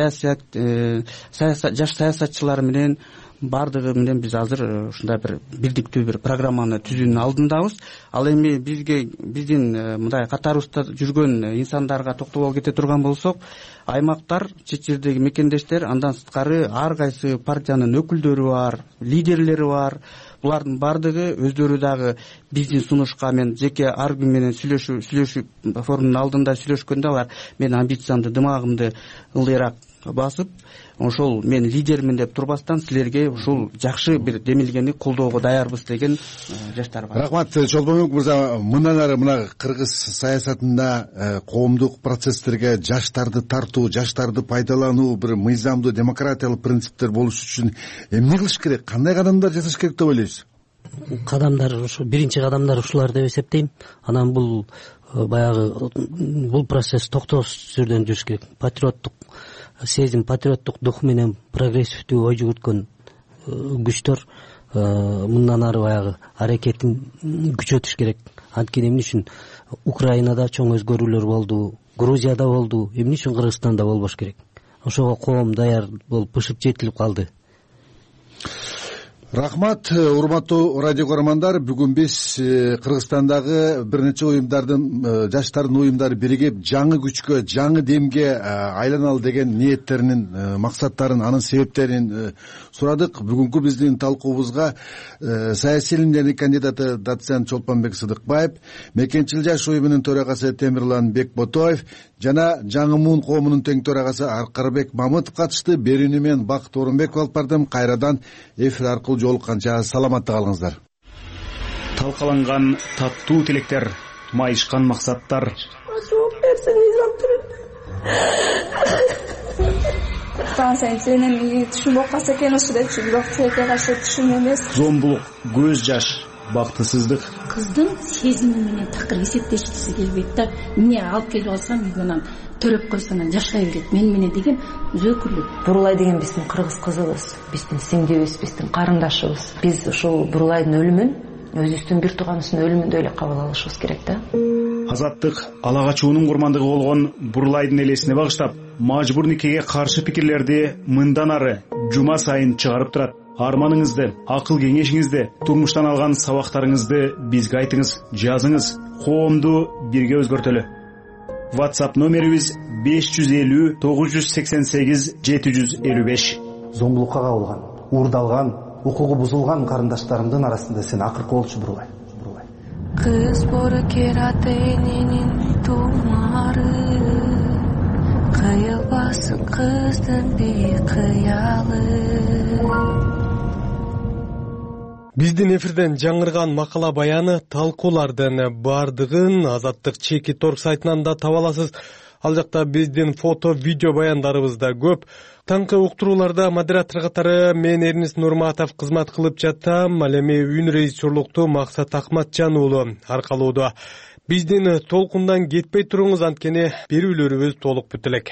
жаш саясатчылар менен баардыгы менен биз азыр ушундай бир бирдиктүү бир программаны түзүүнүн алдындабыз. Ал эми биздин мындай катарыбызда жүргөн инсандарга токтоло кете турган болсок, аймактар, чет жердеги мекендештер, андан сырткары ар кайсы партиянын өкүлдөрү бар, лидерлери бар. Булардын баардыгы өздөрү дагы биздин сунушка мен жеке ар ким менен сүйлөшүп форумдун алдында сүйлөшкөндө алар менин амбициямды, дымагымды ылдыйраак басып, ошол мен лидермин деп турбастан силерге ушул жакшы бир демилгени колдоого даярбыз деген жаштар бар. Рахмат, Чолпонбек мырза, мындан ары мына кыргыз саясатында коомдук процесстерге жаштарды тартуу, жаштарды пайдалануу, бир мыйзамдуу демократиялык принциптер болуш үчүн эмне кылыш керек, кандай кадамдар жасаш керек деп ойлойсуз? Кадамдар ушу биринчи кадамдар ушулар деп эсептейм. Анан бул баягы бул процесс токтоосуз түрдөн жүрүш керек. Патриоттук сезим, патриоттук дух менен прогрессивдүү ой жүгүрткөн күчтөр мындан ары баягы аракетин күчөтүш керек. Анткени эмне үчүн Украинада чоң өзгөрүүлөр болду, Грузияда болду, эмне үчүн Кыргызстанда болбош керек? Ошого коом даяр болуп бышып жетилип калды. Рахмат, урматтуу радио көрөрмандар, бүгүн биз Кыргызстандагы бир нече уюмдардын, жаштардын уюмдары биригип жаңы күчкө, жаңы демге айланалы деген ниеттеринин, максаттарын, анын себептерин сурадык. Бүгүнкү биздин талкуубузга саясий илимдердин кандидаты доцент Чолпонбек Сыдыкбаев, Мекенчил жаш уюмунун төрагасы Темирлан Бекботоев жана Жаңы Муун коомунун тең төрагасы Аркарбек Мамытов катышты. Берүүнү мен Бакыт Орунбеков алып бардым. Кайрадан эфир аркылуу жолукканча саламатта калыңыздар. Талкаланган таттуу тилектер, майышкан максаттар. Түшүнбөй калса экен ошо депчи, бирок тилекке каршы түшүм эмес. Зомбулук, көз жаш, бактысыздык. Кыздын сезими менен такыр эсептешкиси келбейт да. Эмне алып келип алсам үйгө төрөп койсоң жашай берет мен менен деген өзөкүлүк. Бурулай деген биздин кыргыз кызыбыз, биздин сиңдибиз, биздин карындашыбыз. Биз ушул Бурулайдын өлүмүн өзүбүздүн бир тууганыбыздын өлүмүндөй эле кабыл алышыбыз керек да. Азаттык ала качуунун курмандыгы болгон Бурулайдын элесине багыштап, мажбур никеге каршы пикирлерди мындан ары жума сайын чыгарып турат. Арманыңызды, акыл кеңешиңизди, турмуштан алган сабактарыңызды бизге айтыңыз, жазыңыз. Коомду бирге өзгөртөлү. WhatsApp номерибиз 550 988 755. Зомбулукка кабылган, уурдалган, укугу бузулган карындаштарымдын арасында сен акыркы болчу Бурулай. Кыз боркерат элинин тумары, кыйылбасын кыздын бейкыялы. Биздин эфирден жаңырган макала баяны талкуулардын бардыгын Азаттык Чеки.org сайтынан да таба аласыз. Ал жакта биздин фото, видео баяндарыбыз да көп. Таңкы уктурууларда модератор катары мен Эрнис Нурматов кызмат кылып жатам. Ал эми үн режиссерлукту Максат Акматжан уулу аркалоодо. Биздин толкундан кетпей туруңуз, анткени берүүлөрүбүз толук бүтө элек.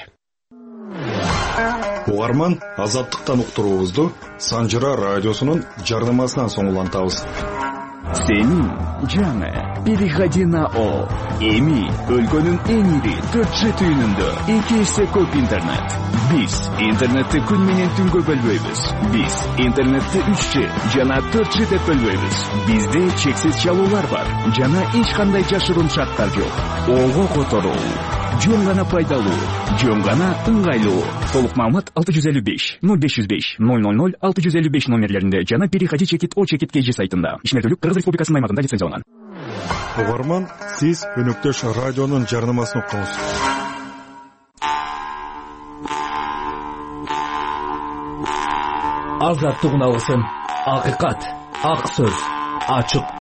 Угарман, Азаттыктан уктуруубузду Санжыра радиосунун жарнамасынан соң улантабыз. Сенин жаңы переходи на О. Эми өлкөнүн эң ири 4G түйүнүндө 2 эсе көп интернет. Биз интернетти күн менен түнгө бөлбөйбүз. Биз интернетти 3G жана 4G деп бөлбөйбүз. Бизде чексиз чалуулар бар жана эч кандай жашыруун шарттар жок. Ого которуу жөн гана пайдалуу, жөн гана ыңгайлуу. Толук маалымат 655 0505 000 655 номерлеринде жана переходи чекит.о чекит.kg сайтында. Ишмердүүлүк Кыргыз Республикасынын аймагында лицензияланган. Угарман, сиз өнөктөш радионун жарнамасын уктуңуз. Азаттык унасын, акыйкат, ак сөз, ачык